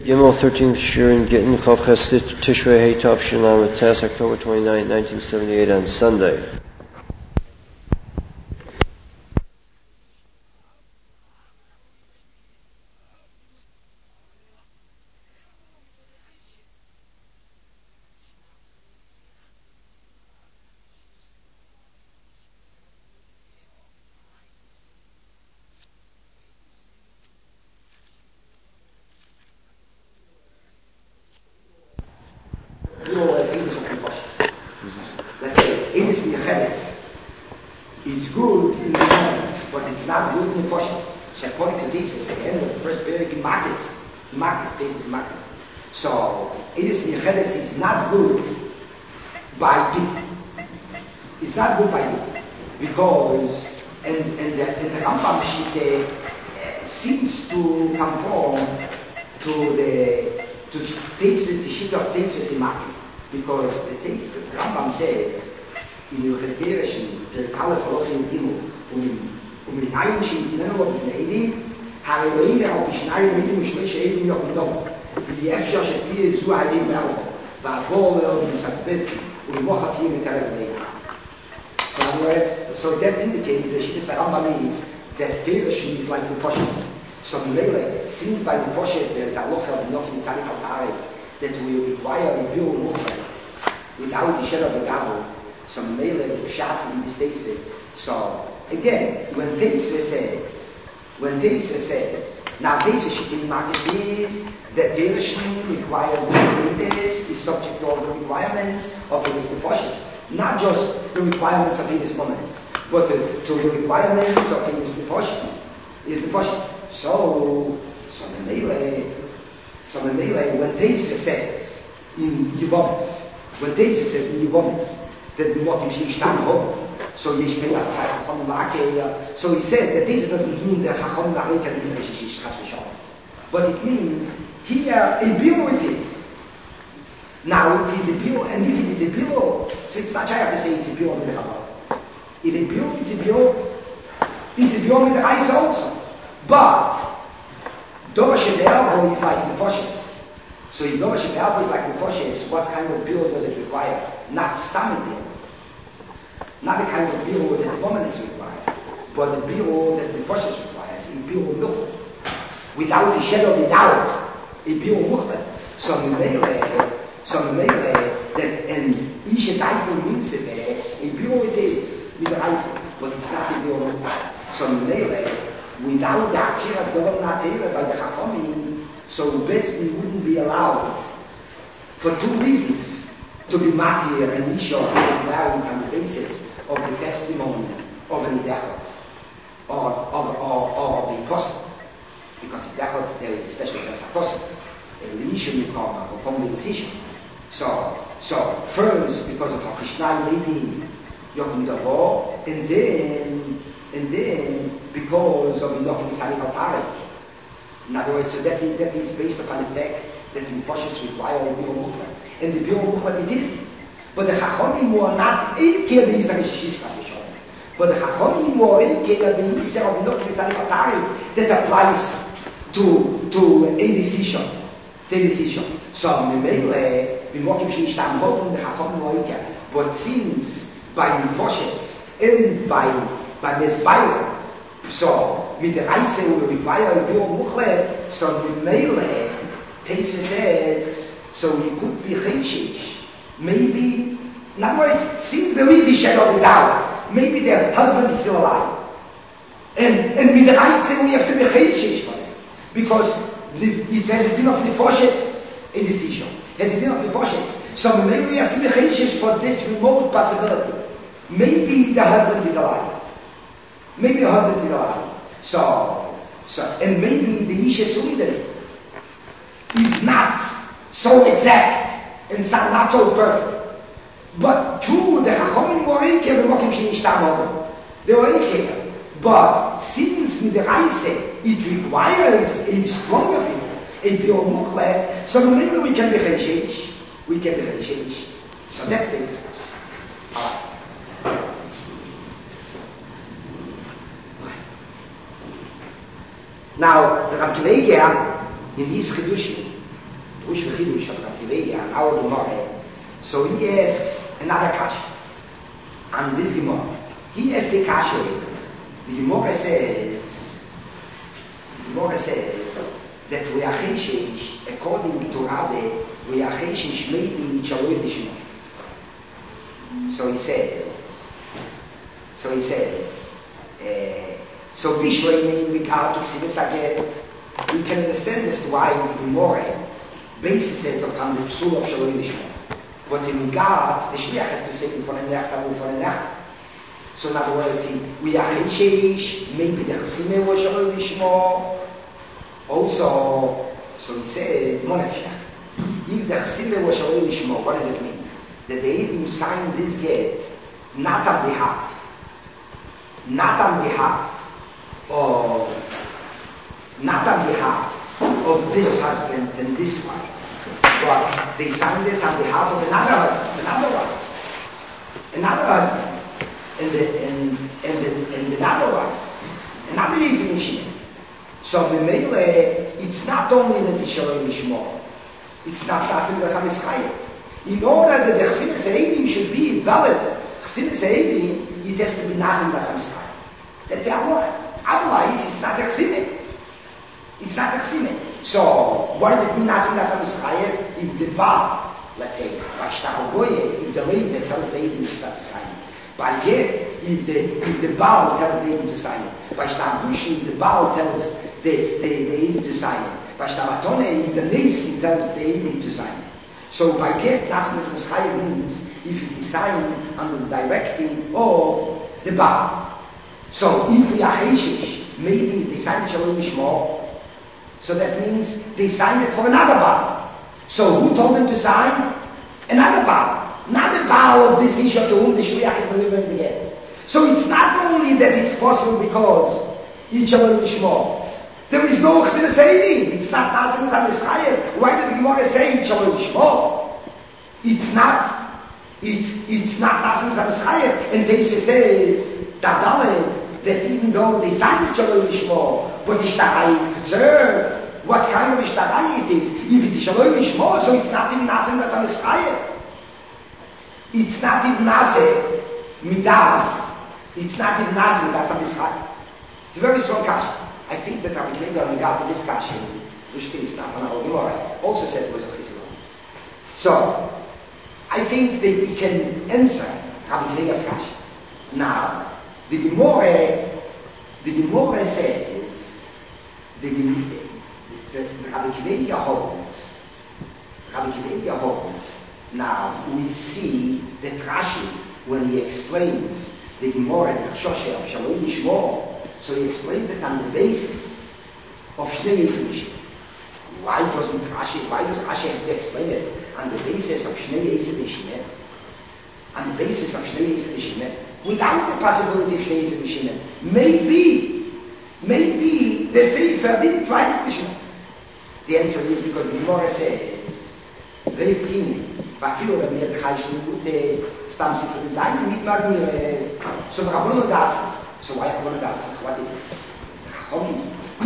Gimel 13th Shirin Gittin Chav Ches Tishrei Hey Tav Shin Lamed Tes, October 29, 1978, on Sunday. It's good in the moments, but it's not good in the process. So according to this, it's the end of the first period in Marcus, cases Marcus. So Eris Michedes is not good by it's not good by because and the Rambam Shite seems to conform to the Shite of Tetzvus in Marcus, because the Rambam says in the Chesderischen, der Kalle Verlochen Himmel, in Einschen, die Nenner of the Edim, Herr Elohim, auch die Schneide mit dem Schlechte Edim, ja, und doch, wie die Efscher, Shetir, zu Edim, war Vorwärts, und Satzbetz, und die Woche hier mit der Elohim. So in other words, so that indicates that Shittas Rambam means that Perishing is like the Poshes. So in Lele, since by the Poshes there is a Locher of Nochim Tzadik Al-Tarek that will require a Biur Muchlet without the shadow of the Gabel, so Mele Pshat in these cases. So again, when Tetzvah says, now Tetzvah Shittin Marcus is that Perishing required is subject to all the requirements of the Poshes. Not just the requirements of Elis moments, but to the requirements of Elis Nefoshes. So the Mele, when Tetzvah says in Yevomis, that the Mokim Shein Shtam Ho, so Yesh Keila Chacham Ma'akeh, so he says that this doesn't mean that Chacham Ma'akeh is Reshish Chas V'Shalom, but it means here a Biur it is. Now it is a Biur, and if it is a Biur, so it's not I have to say it's a Biur with the Chabad. If a Biur, it's a Biur with the eyes also. But Dova Shebe'albo is like the Poshes. So if Dova Shebe'albo is like the Poshes, what kind of Biur does it require? Not stomach Biur. Not the kind of Biur that the woman is required, but the Biur that the Poshes requires, a Biur Muchlet. Without the shadow of a doubt, a Biur Muchlet. So that an Isha title means it, a Biur it is, with the eyes, but it's not a Biur Muchlet. So without the Akiras Dovam Natera by the Chachamim, so basically wouldn't be allowed for two reasons to be matir and Isha married on the basis of the testimony of an Idechot or the apostle. Because Idechot there is a special sense of apostle. And Isha you come with decision. So first because of Krishna maybe Yochim Davo, and then because of Nochim Tzadik Al-Tarek. In other words, so that is based upon the fact that the Poshes require a Biur Muchlet. And the Biur Muchlet it isn't. But the Chachamim were not Eikeh the Yisra Shishka V'Shalom. But the Chachamim were Eikeh the Yisra of Nochim Tzadik Al-Tarek that applies to a decision. So Memele, the Mokim Shein Shtam Ho, the Chachamim were Eikeh. But since by the Poshes and by Mesbayer, so with the Reise will require a Biur Muchlet, so the Mele Tetzvah says, so he could be Cheshish. Maybe, in other words, since there is a shadow of a doubt, maybe their husband is still alive. And with the Reise we have to be Cheshish for it. Because it has been of the Poshes in this issue. Has been of the Poshes. So maybe we have to be Cheshish for this remote possibility. Maybe the husband is alive. So, and maybe the Isha Sundari is not so exact and not so perfect. But true, the Chachamim were Eikeh, the Mokim Shein Shtam Ho. They were Eikeh. But since with the Reise, it requires a stronger people, a Biur Muchlet, so maybe we can be Cheshish. So that's the discussion. Alright. Now, the Rav Kleiger in his Chedushim Drush V'chidush of Rav and our Gemara. So he asks another kasha on this Gemara. He asks a kasha. The Gemara says that we are cheshish, according to Rabbi, we are cheshish maybe chaloi lishma. So he says, so Bishlei mean regard to Ksivis Aget, we can understand as to why the Gemara bases it upon the psul of chaloi lishma. But in regard, the Shliach has to say for the Nacht. So in other words, we are cheshish, maybe the Chasime was chaloi lishma. Also, so he said, Monachshach, if the Chasime was chaloi lishma, what does it mean? That they even signed this get not on behalf of this husband and this wife, but they signed it on behalf of another husband, another wife, and another wife, another Yisrael Mishim. So Memele, it's not only that it's Shalom Mishmor, it's not Tasim Das HaMischayim. In order that the Chsinas Eidim should be valid, Chsinas Eidim, it has to be Nasim Das HaMischayim. That's the Allah. Otherwise, it's not a Chsinas. It's not a Chsinas. So, what does it mean Nasim Das HaMischayim? If the Baal, let's say, Vashtar Goye, if the Leib tells the Eidim to start to sign it. But yet, if the Baal tells the Eidim to sign it. Vashtar Gushi, if the Baal tells the Eidim to sign it. Vashtar Atone, if the Nesi tells the Eidim to sign it. So by get Nasmas Messiah means if it is signed under the directing of the Baal. So if we are Heshish, maybe they signed Shalom Mishmor, so that means they signed it for another Baal. So who told them to sign? Another Baal. Not the Baal of this issue to whom the Shliach is delivering the get. So it's not only that it's possible because it's Shalom Mishmor. There is no Chsinas Eidim. It's not Nasim Das HaMischayim. Why does the Gemara say Shalom Shmo? It's not Nasim Das HaMischayim. And Teisha says that even though they signed Shalom Shmo, but Ishtarayit Kutzer, what kind of Ishtarayit is? If it is Shalom Shmo, so it's not even Nasim Das HaMischayim. It's not even Nasim Midas. It's not even Nasim Das HaMischayim. It's a very strong question. I think that Rabbi Kiva in regard to this question, which is not on our Gemara, also says was a Chizron. So, I think that we can answer Rabbi Kiva's question. Now, the Gemara says, Rabbi Kiva holds, now we see that Rashi, when he explains the Gemara, the Choshe of Shalom Yishmor, so he explains it on the basis of Shnei Yisrael Mishim. Why does Rashi have to explain it on the basis of Shnei Yisrael Mishim? On the basis of Shnei Yisrael Mishim, without the possibility of Shnei Yisrael Mishim, maybe the Sefer didn't write Mishim. The answer is because the Gemara says, very clearly, ואפילו רבי חי שניגוד סתם ספר די מתמגנו so רבנו דעצה. So why רבנו דעצה? What is it? חכמים.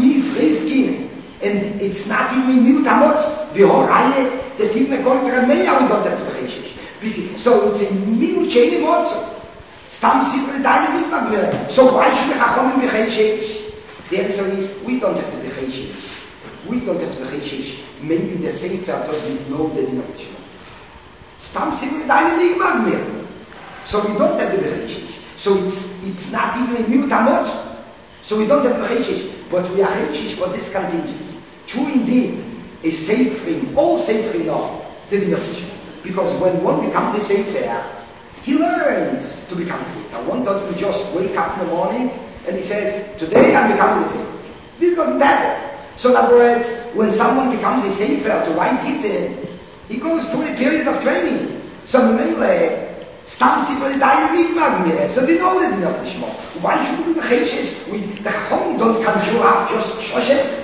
And it's not even mute amot. The whole Reihe, that even according to Rameya, we don't have to be Cheshish. So it's a mute chain also. Stam Sifre Daine Mitmagler. So why should the Chachomim be Cheshish? The answer is, we don't have to be Cheshish. We don't have to be Cheshish. Maybe the Sefer doesn't know the denotation. Stam Sifre Daine Mitmagler. So we don't have to be Cheshish. So it's not even a mute amot. So we don't have to be Cheshish. But we are Cheshish for this contingency. True indeed, a Sefer, all Sefer know the denotation. Because when one becomes a Sefer, he learns to become a Sefer. One doesn't just wake up in the morning and he says, today I'm becoming a Sefer. This doesn't happen. So in other words, when someone becomes a Sefer to write Gittin, he goes through a period of training. So Mele, Stam Sifre Daine Mitmagler. So they know the denotation. Why should we be Cheshish? The Chachom don't conjure up just Shoshes.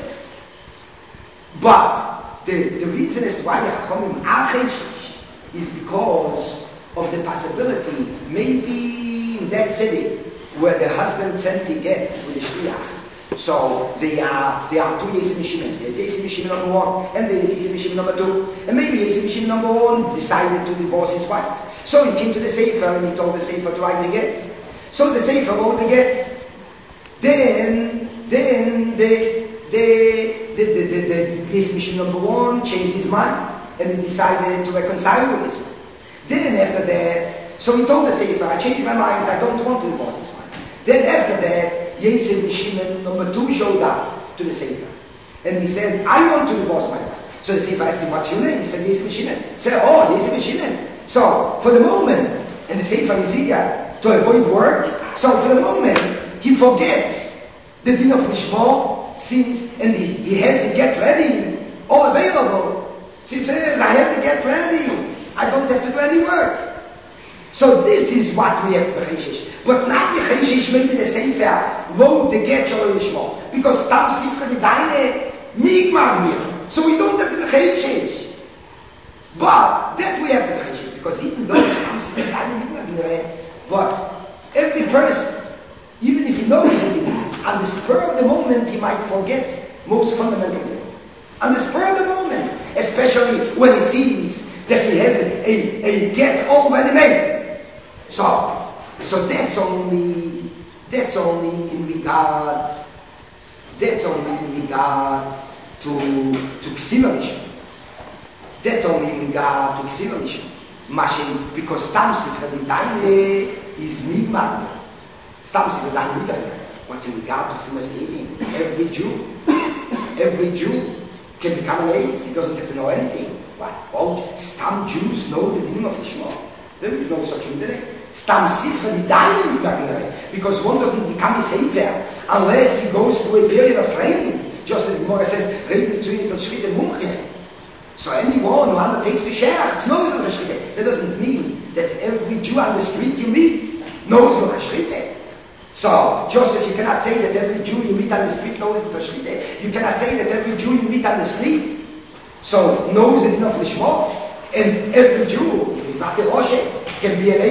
But the reason as to why the Chachomim are Cheshish is because of the possibility, maybe in that city where the husband sent the get to the Shliach. So there are 2 Yesim Mishimim. There's Yesim Mishimim number 1 and there's Yesim Mishimim number 2. And maybe Yesim Mishimim number 1 decided to divorce his wife. So he came to the Sefer and he told the Sefer to write the get. So the Sefer wrote the get. Then the Yesim Mishimim number 1 changed his mind and he decided to reconcile with his wife. Then after that, so he told the Sefer, I changed my mind, I don't want to divorce his wife. Then after that, Yesim Mishimim number 2 showed up to the Sefer. And he said, I want to divorce my wife. So the Sefer asked him, what's your name? He said, Yesim Mishimim. He said, oh, Yesim Mishimim. So, for the moment, and the Sefer is here to avoid work, so for the moment, he forgets the din of Nishmo, since, and he has to get ready, all available. So he says, I have to get ready. I don't have to do any work. So this is what we have to Becheshish. But not Becheshish, maybe the Sefer wrote the get Shalom Nishmo. Because Tam Sifra the Daine, Migmar mir. So we don't have to Becheshish. But that we have to Becheshish. Because even though Tam Sifra the Daine, Migmar mir, but every person, even if he knows it, on the spur of the moment, he might forget most fundamental thing. On the spur of the moment, especially when he sees that he has a get already made. So that's only in regard to Ksivalishim. That's only in regard to Ksivalishim. Mashing, because Stam Sifra the Daine is Nigmar. Stam Sifra the Daine. But in regard to Simas Edim, every Jew can become an aid. He doesn't have to know anything. What? All Stam Jews know the name of Ishmael. There is no such thing. Stam Sifra the Daine, because one doesn't become a savior unless he goes through a period of training. Just as the Gemara says, so anyone who undertakes the Sheach knows the Shchite. That doesn't mean that every Jew on the street you meet knows the Shchite. So, just as you cannot say that every Jew you meet on the street knows the Shchite, you cannot say that every Jew you meet on the street knows the din of Lishmo. And every Jew, if he's not a Rosh, can be an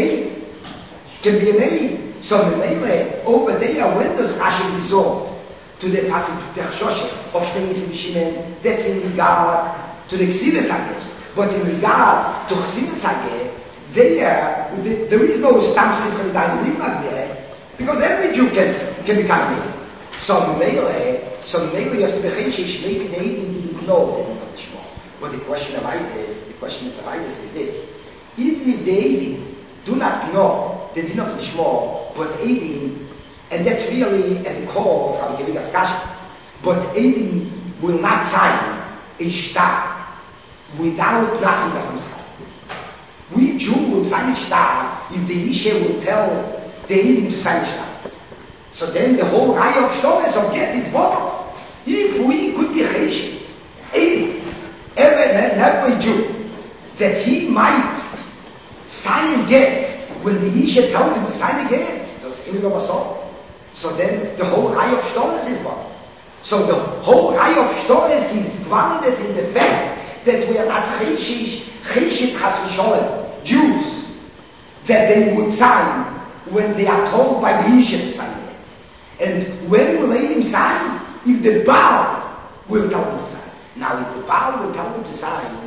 aid. So the Mele, over there, when does Rashi resort to the passage of Shnei Yesim Mishimim? That's in regard to the Ksiva Sageh. But in regard to Ksiva Sageh, there is no Stam Sifra Daine there, because every Jew can become an aid. So the Mele, you have to be Cheshish, maybe the Eidim didn't know that in Lishmo. But the question that arises is this. Even if the Eidim do not know the din of Lishmo, but Eidim, and that's really at the core of the Gevigas Kasha, but Eidim will not sign a shtar without Nasim Gasamskar. We Jew will sign a shtar if the Elisha will tell the Eidim to sign a shtar. So then the whole Raya of Shtores of Get is bottled. If we could be Cheshish, Eidim, every Jew, that he might sign a get when the Isha tells him to sign a get. So then the whole Raya of Shtones is born. So the whole Raya of Shtones is grounded in the fact that we are not Cheshit Chas V'Sholem, Jews, that they would sign when they are told by the Isha to sign it. And when will Eidim sign? If the Baal will tell them to sign. Now, if the Baal will tell them to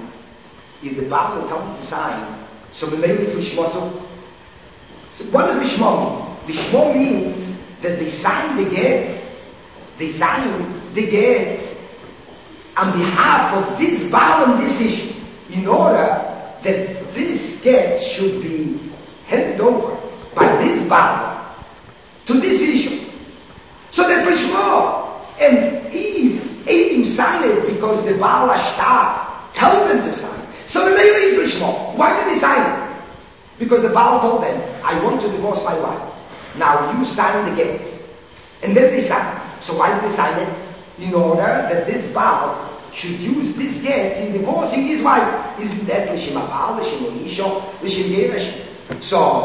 sign, so the name is Lishmoto. So what does Lishmo mean? Lishmo means that they sign the get on behalf of this Baal and this issue, in order that this get should be handed over by this Baal to this issue. So that's Lishmo. And if Eidim sign it because the Baal Ashtar tells them to sign, so the Mele is Lishmo. Why did they sign it? Because the Baal told them, I want to divorce my wife. Now you sign the get. And then they sign. So why did they sign it? In order that this Baal should use this get in divorcing his wife. Isn't that Lishim Baal, Lishim Elisha, Lishim Yeresh?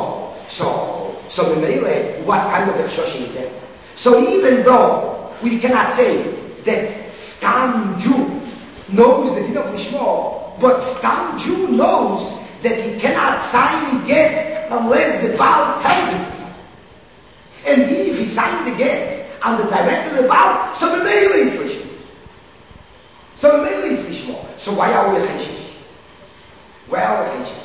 So the Mele, what kind of Echshosh is there? So even though we cannot say that Stam Jew knows the din of Lishmo, but Stam Jew knows that he cannot sign the get unless the Baal tells him to sign. And if he signed the get and the director of the Baal, so the male is Lishma. So the male is Lishma. So why are we a Cheshish? Why are we a Cheshish?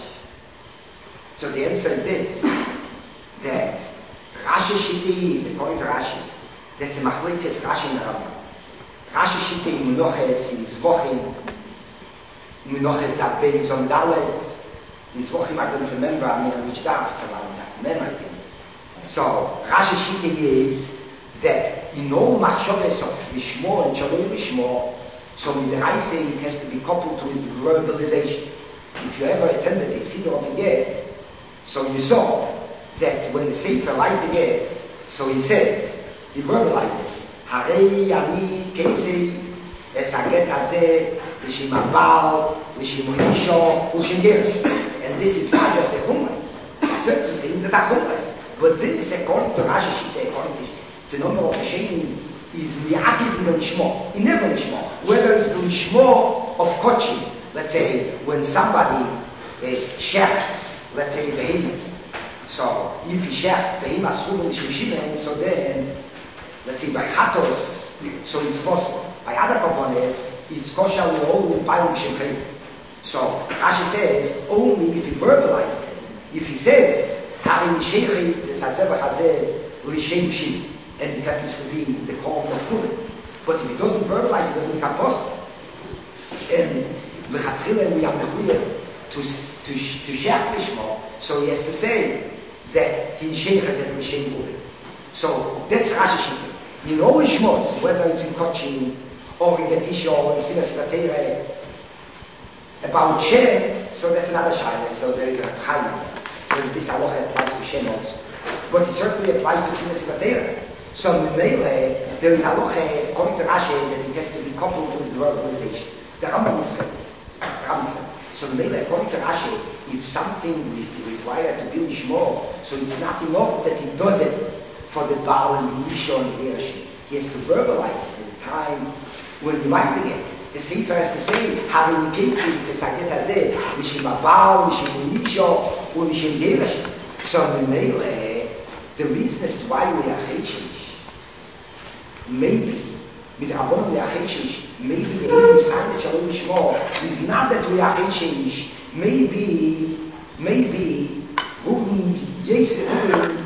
So the answer is this, that Rashi Shiti is, according to Rashi, that's a Machlekes Rashi in the Rambam. Rashi Shiti in Munoches, in Zvochim, Munoches that Beis on Dalet, in Zvochim I don't remember, which daf, it's around that I think. So Rashi Shiti is that in all Machshavos of Lishmo and Shalom Lishmo, so in the Raise it has to be coupled to verbalization. If you ever attended a Siddur of the Get, so you saw that when the Sefer lies the Get, so he says, he verbalizes, Harei Ani Kesei Es HaGet Hazeh L'Shem Abal L'Shem Isho L'Shem Gerish. And this is not just a Chumrah. There are certain things that are Chumrahs. But this, according to Rashi Shita, according to the number of Hashem, is Mi'ativ in the Lishmo, in every Lishmo. Whether it's the Lishmo of Kochi, let's say, when somebody shechts, let's say, Behemoth. So, if he shechts, Behemoth, Asur, L'Shem Shimon, so then, let's say, by Chatos, so it's possible. By other components, it's kosher with all the Payim Shemchei. So, Rashi says, only if he verbalizes it. If he says, Harin Sheichi, this Hazeh Hazeh, L'Shem Shim, and it happens to be the call of Purim. But if he doesn't verbalize it, it doesn't become possible. And L'Chatchila, we are mechuyev to Shech Lishmo, so he has to say that he Sheichi, that L'Shem Purim. So, that's Rashi Shita. In all Lishmos, whether it's in Kochin, or in Getisha, or in Sinas Vateire, about Shem, so that's another Shaila, so there is a Chaim. So this halacha applies to Shem also. But it certainly applies to Sinas Vateire. So in Mele, there is halacha, according to Rashi, that it has to be coupled with the verbalization. The Rambam is fair. So in Mele, according to Rashi, if something is required to be Lishmo, so it's not enough that he does it for the Baal and the Isha and the Ereshit. He has to verbalize it at the time when he writing it. The Sefer has to say, having the case with the Saget Hazeh, L'Shem Abal, L'Shem Isha, or L'Shem Ereshit. So in Mele, the reason as to why we are Chechish, maybe, with Rabbanon we are Chechish, maybe the Elohim sign that Shalom Lishmo is not that we are Chechish, maybe, Ruben Yosef,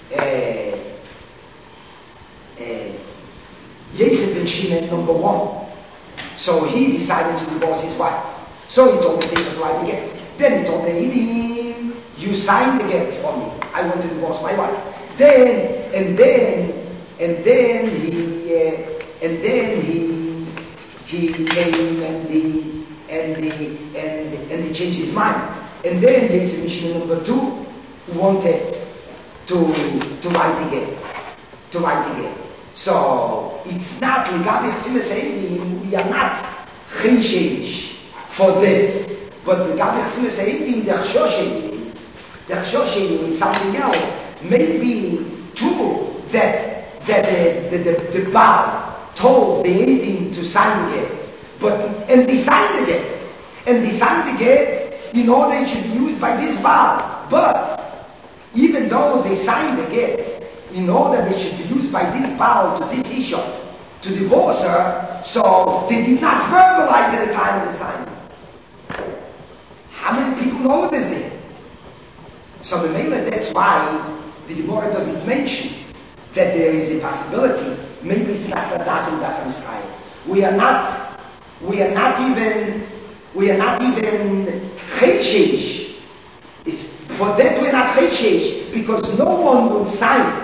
Yosef and Shimon number one. So he decided to divorce his wife. So he told the Sefer to write the get. Then he told the Edim, you signed the get for me. I want to divorce my wife. Then he came and he changed his mind. And then Yosef and Shimon number two wanted to write again. So it's not Ligabi Chsimas Eidim, we are not Cheshish for this. But Ligabi Chsimas Eidim, the Chshoshe is something else. Maybe true that the Baal told the Eidim to sign the get, and they signed the get. And they signed the get in order it should be used by this Baal. But even though they signed the get, in order they should be used by this Baal to this issue, to divorce her, so they did not verbalize at the time of the signing. How many people know this then? So the Mela, that's why the Gemara doesn't mention that there is a possibility. Maybe it's not for Das and Das Israel. We are not even Chechish. It's for that we're not Chechish, because no one will sign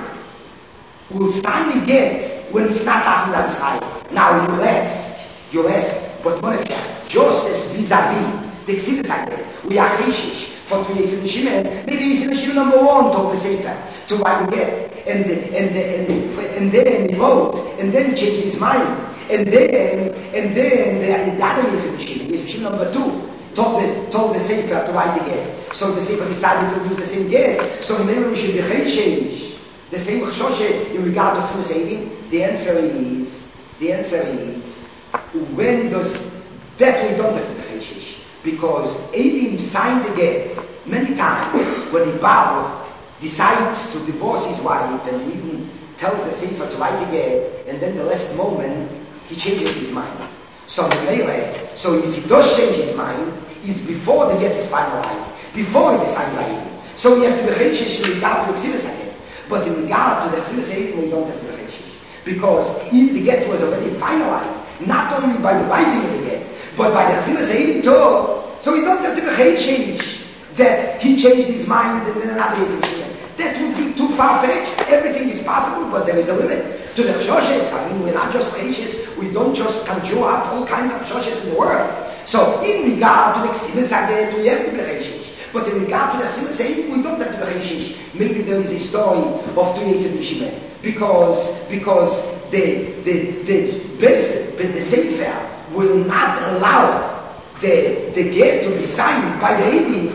again when it's not Das and Israel. Now you'll ask, but what if just as vis-a-vis the Exodus again, we are Chechish. For Yosef and Shimon, maybe Yosef and Shimon number one told the Sefer to write the get, and then he wrote, and then he changed his mind, and then the other Yosef and Shimon number two told the Sefer to write the get. So the Sefer decided to use the same get. So maybe we should be Chechish, the same Chshoshe in regard to Chsimas Eidim. The answer is when does that we don't have to be Chechish. Because Eidim signed the get many times when the Baal decides to divorce his wife and even tells the Sefer to write the get, and then the last moment, he changes his mind. So if he does change his mind, it's before the get is finalized, before it is signed by him. So we have to be cheshish in regard to the Ksivas again. But in regard to the Ksivas Eidim, we don't have to be cheshish. Because if the get was already finalized, not only by the writing of the get, but by the Ksivas Eidim too, so we don't have to be cheshish that he changed his mind and then another is in. That would be too far-fetched. Everything is possible, but there is a limit. To the choshes, I mean, we're not just cheshes, we don't just conjure up all kinds of choshes in the world. So in regard to the Ksivas Eidim, we have to be cheshish. But in regard to the Ksivas Eidim, we don't have to be cheshish. Maybe there is a story of two Yisrael Shimon. Because the Sefer will not allow the get to be signed by the Eidim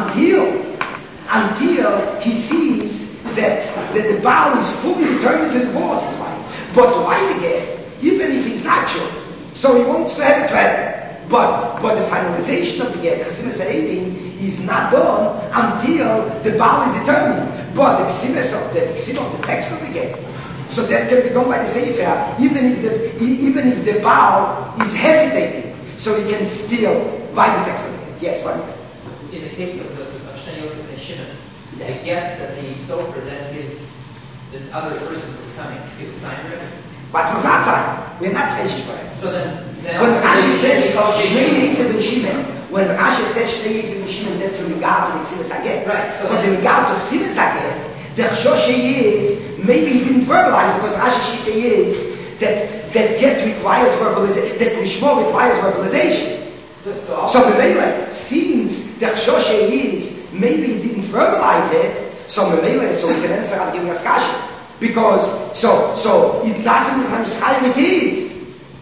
until he sees that the Baal is fully determined to divorce his wife. But why the get? Even if he's not sure. So he wants to have it. But the finalization of the get, the Ksivas Eidim, is not done until the Baal is determined. But the Ksivas of the text of the get, so that can be done by the Sefer, even if the Baal is hesitating, so he can still write the text of the get. Yes, what? In the case of Shnei Yosef and Shimon, I get that the Sofer then gives this other person who's coming, it was signed already. But it was not signed. We're not cheshish for it. So then when Rashi says Shnei Yosef and Shimon, when Rashi says Shnei Yosef and Shimon, that's in regard to the Ksivas Haget. Right. So but in regard to Ksivas Haget, the Choshe is, maybe he didn't verbalize, because Rashi Shita is that get requires verbalization, that Mishmor requires verbalization. So Memele, since the Choshe is, maybe he didn't verbalize it, so Memele, so we can answer and give us kasha. Because, so it doesn't describe it is.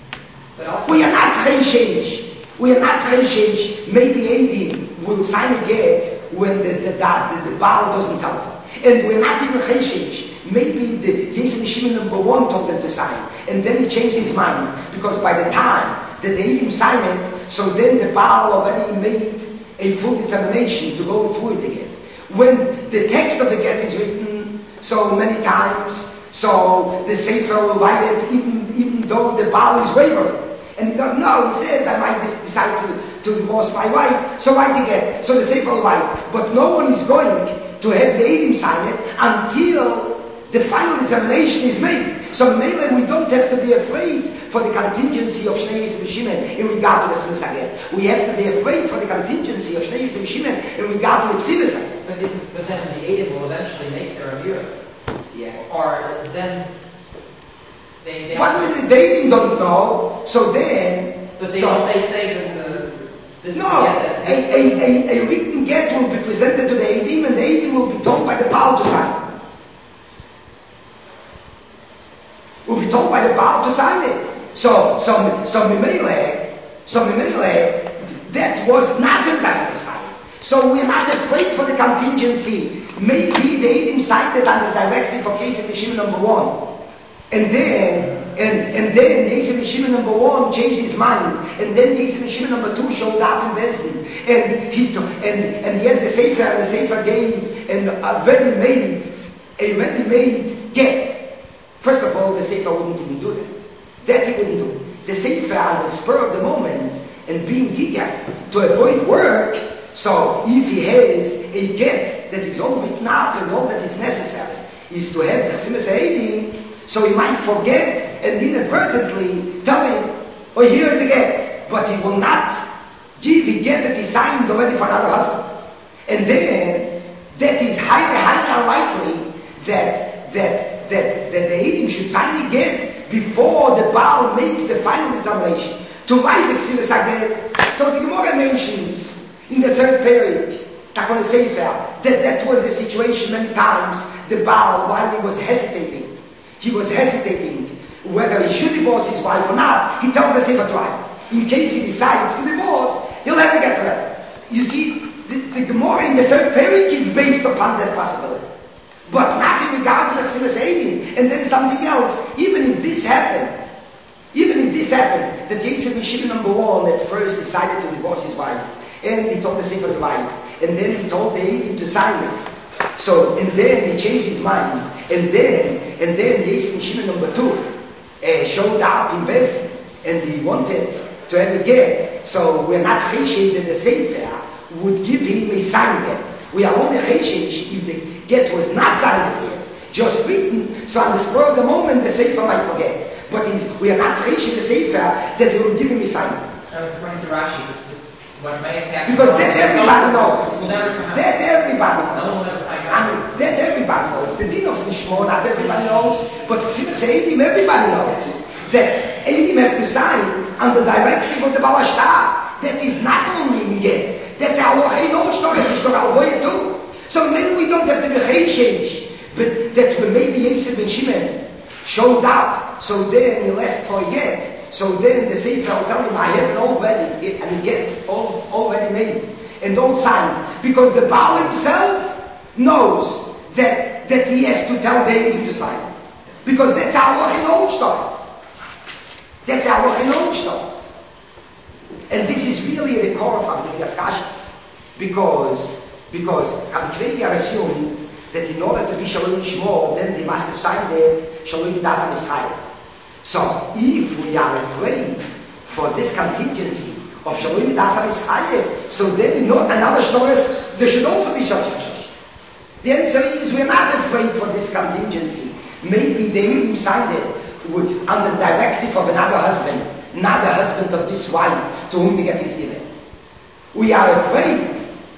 We are not cheshish. We are not cheshish. Maybe Eidim will sign a get when the Baal doesn't tell them. And we're not even cheshish. Maybe the Yisrael Shimon number 1 told them to sign. And then he changed his mind. Because by the time that the Eidim signed it, so then the Baal already made a full determination to go through it again. When the text of the get is written so many times, so the Sefer will write it even though the Baal is wavering. And he doesn't know. He says, I might decide to divorce my wife, so write again. So the Sefer will write. But no one is going to have the Eidim sign it until the final determination is made. So mainly we don't have to be afraid for the contingency of Shnei Yisrael Shimon in regard to the Ksivas Haget. We have to be afraid for the contingency of Shnei Yisrael Shimon in regard to the Ksivas Haget. But then the Eidim will eventually make their Avira. Yeah. Or then they what the Eidim don't know, so then... But they say that this no, is a written get will be presented to the Eidim, and the Eidim will be told by the Baal to sign. Will be told by the Baal to sign it. So Mimele, that was not satisfied. So we're not afraid for the contingency. Maybe the Eidim signed it under directive of Yisrael Shimon number 1. And then Yisrael Shimon number 1 changed his mind. And then Yisrael Shimon number 2 showed up in Besdin. And he has the Sefer, and the Sefer gave a ready-made get. First of all, the Sefer wouldn't even do that. That he wouldn't do. The Sefer, on the spur of the moment, and being eager to avoid work, so if he has a get that is all written up and all that is necessary is to have the Ksivas Eidim, so he might forget and inadvertently tell him, oh, here is the get. But he will not give a get that he signed already for another husband. And then, that is highly unlikely that the Eidim should sign a get before the Baal makes the final determination to write the Ksivas Haget. So the Gemara mentions in the 3rd period, Takon Sefer, that was the situation many times. The Baal, while he was hesitating whether he should divorce his wife or not, he tells the Sefer to write. In case he decides to divorce, he'll have to get ready. You see, the Gemara in the 3rd period is based upon that possibility. But not in regard to the Ksivas Eidim. And then something else, even if this happened, that Yisrael Shimon number 1 at first decided to divorce his wife, and he told the Sefer to write, and then he told the Eidim to sign it. So, and then he changed his mind, and then And then Yisrael Shimon number 2 showed up in Beis, and he wanted to have a get. So we're not chesed that the Sefer would give him a sign get. We are only chesed if the get was not signed as yet, just written, so on the spur of the moment the Sefer might forget. But we are not chesed the Sefer that he will give him a sign. I was referring to Rashi, what may have happened. Because that everybody knows. Will never come out. That everybody knows. No one will ever find out. I mean, that everybody knows. The din of Nishmo, not everybody knows. But Chassidus Eidim, everybody knows. That Eidim have to sign on the directive of the Baal HaShtar. That is not only in get. That's our Eino Shtoris, it's our way too. So maybe we don't have to be change, but that maybe Yosef ben Shimon showed up, so then he left for yet. So then the Sefer will tell him, I have it already, and he get already made, and don't sign. Because the Baal himself knows that he has to tell David to sign. Because that's our own stories. That's our own stories. And this is really the core of our discussion. Because Rabbi Krieger assumed that in order to be Shalom Shmo, then they must have signed the Shalom Dasam Israel. So if we are afraid for this contingency of Shalom Dasam Israel, so then another story is there should also be such a Shosh. The answer is we're not afraid for this contingency. Maybe they even signed it under the directive of another husband, not the husband of this wife to whom the get is given. We are afraid,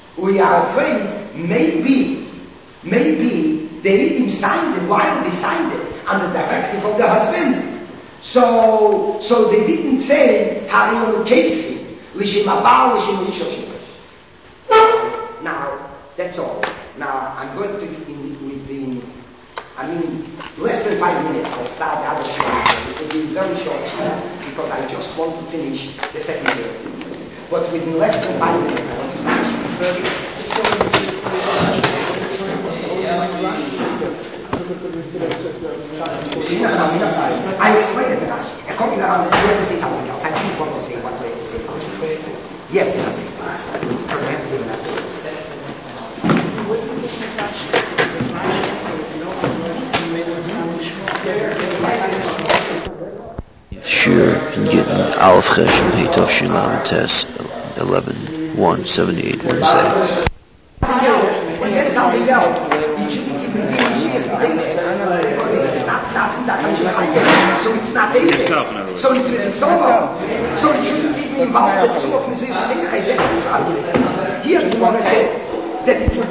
maybe they even signed it while they signed it under the directive of the husband. So they didn't say, Hariyonu Kesri, Lishim Abal, Lishim Rishon Shimosh. Now, that's all. Now, I'm going to, less than 5 minutes, I'll start the other show. It will be very short because I just want to finish the second year. But within less than 5 minutes, I want to start. I explained it to Rashi. According to Rashi, you have to say something else. I didn't want to say what we have to say. Yes, that's it. Because we have to do that. Sure, can get an Aleph Cheshem Heitov Shilam Test 11/1/78 Wednesday. And then something else. It shouldn't even be because it's not that so it's not anything. So it's with Soma. So it shouldn't even involve the Psuah from Zuyah. Here the one says that it was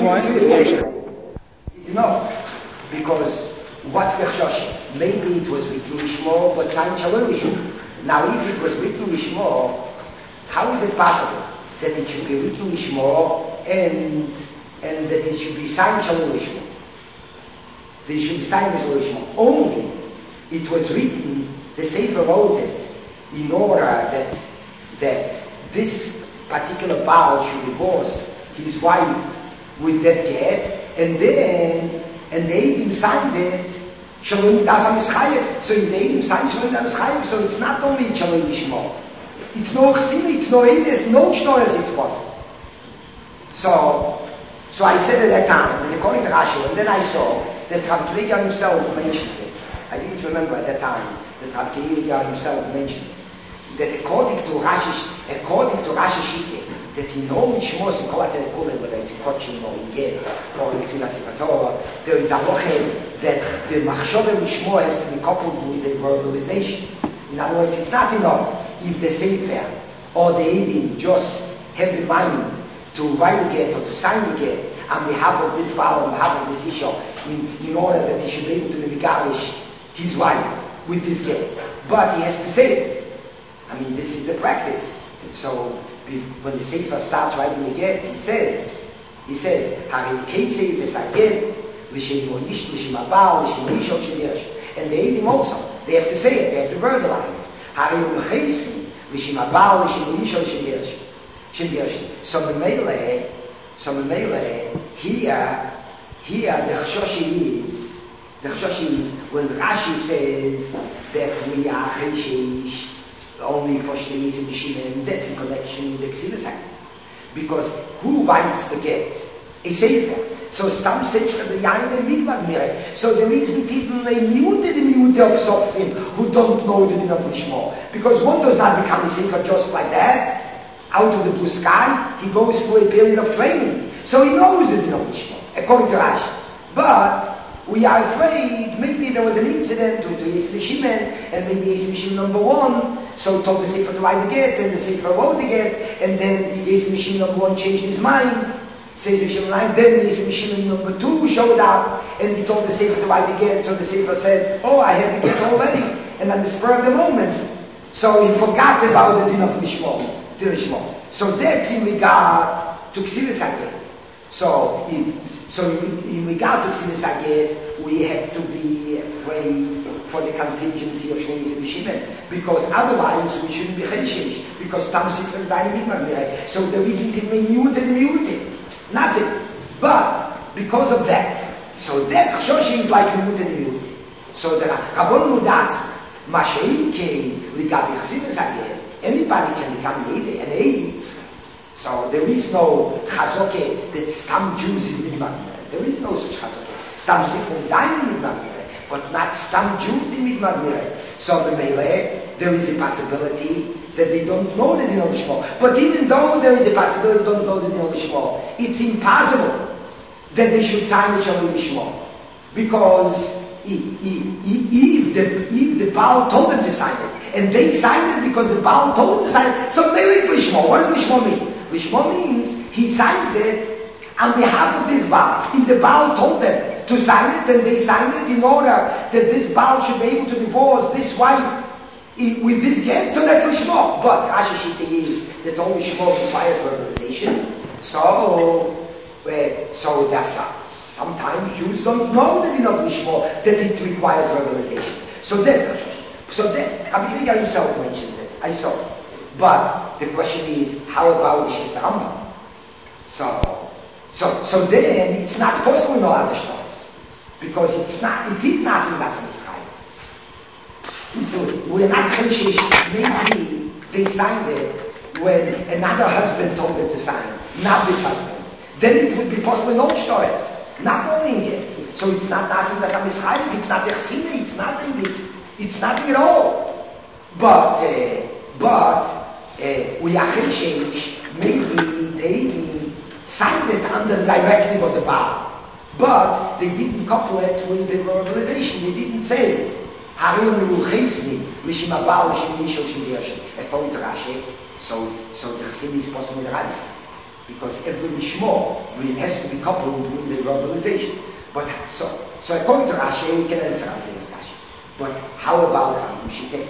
because what's the Chosh? Maybe it was written Lishmo, but signed Shalom Lishmo. Now if it was written Lishmo, how is it possible that it should be written Lishmo and that it should be signed Shalom Lishmo? They should be signed Shalom Lishmo. Only it was written, the Sefer wrote it, in order that this particular Baal should divorce his wife with that get, and then they even signed it Shalom Dasam Israel. So if they even signed Shalom Dasam Israel, so it's not only Shalom Lishmo. It's no Chsina, it's no Eides, no Shnoras it's possible. So I said at that time, and according to Rashi, and then I saw that Rabbi Krieger himself mentioned it. I didn't remember at that time that Rabbi Krieger himself mentioned it. That according to Rashi Shike, that in all Mishmos in Kolatel Kule, whether it's in Kochim or in Get or in Ksilas Torah, there is a lochel that the Machshove Mishmo has to be coupled with the verbalization. In other words, it's not enough if the Sefer or the Eidim just have in mind to write a get or to sign the get on behalf of this Baal, on behalf of this Isha, in order that he should be able to megarish his wife with this get. But he has to say it. This is the practice. So when the Sefer starts writing the get, he says, Hari Kesei Vesaget, L'Shem Moish, L'Shem Abal, L'Shem Moish, L'Shem Yesh. And the Eidim also, they have to say it, they have to verbalize. Hari L'Chesi, L'Shem Abal, L'Shem Moish, L'Shem Yesh. So the Melee, here the Choshoshi is when Rashi says that we are Cheshish only for Shneis and Shimon, that's in connection with the Ksilas. Because who writes the get? a sefer. So stam sefer the Yain Mikvah Mireh. So there isn't even a minute of Sofrim who don't know the din of Lishmo. Because one does not become a sefer just like that. Out of the blue sky, he goes through a period of training. So he knows the din of Lishmo, according to Rashi. But we are afraid maybe there was an incident with Yisrael Shimon, and maybe Yisrael Shimon number 1, so he told the Sefer to write the get, and the Sefer wrote the get, and then Yisrael Shimon number 1 changed his mind. Sefer Shimon line, then Yisrael Shimon number 2 showed up, and he told the Sefer to write the get, so the Sefer said, oh, I have the get already, and on the spur of the moment. So he forgot about the din of Lishmo. So that's in regard to Ksiris HaGet. So in regard to Ksiris HaGet, we have to be afraid for the contingency of Shnei Yisrael Shimon, because otherwise we shouldn't be Cheshish, because Tam Sifra Daim Mikvah. So there isn't even muted, nothing. But because of that, so that Choshesh is like muted. So the Rabbon Mudatz, Mashein Kei, Ligabi Ksiris HaGet, anybody can become an aid. So there is no chazoke that Stam Jews in Mikvah. There is no such chazoke. Stam Sifra Daim Mikvah, but not Stam Jews in Mikvah. So the Melee, there is a possibility that they don't know the din of Lishmo. But even though there is a possibility they don't know the din of Lishmo, it's impossible that they should sign the Shalom Lishmo. Because if the Baal told them to sign it, and they signed it because the Baal told them to sign it, so maybe it's Lishmo. What does Lishmo mean? Lishmo means he signs it on behalf of this Baal. If the Baal told them to sign it, and they signed it in order that this Baal should be able to divorce this wife with this get, so that's Lishmo. But Rashi Shita is that only Lishmo requires verbalization. So that's sometimes Jews don't know the din of Lishmo, that it requires verbalization. So that's the question. So that Rabbi Kriger himself mentions it. I saw it. But the question is, how about the Shas Rambam? So then it's not possible in all other stories, because it is nothing that's in Israel. We're not Cheshish. Maybe they signed it when another husband told them to sign, not this husband. Then it would be possible in all stories, not knowing it. So it's not nothing that's in Israel. It's not Echsina. It's nothing. It's nothing at all. But we are Cheshish. Maybe they signed it under the directive of the Baal, but they didn't couple it with the verbalization. They didn't say, according to Rashi, so the Chassid is possible with Rashi, because every Lishmo has to be coupled with the verbalization. But so according to Rashi, we can answer this question. But how about Rambam Shiteh?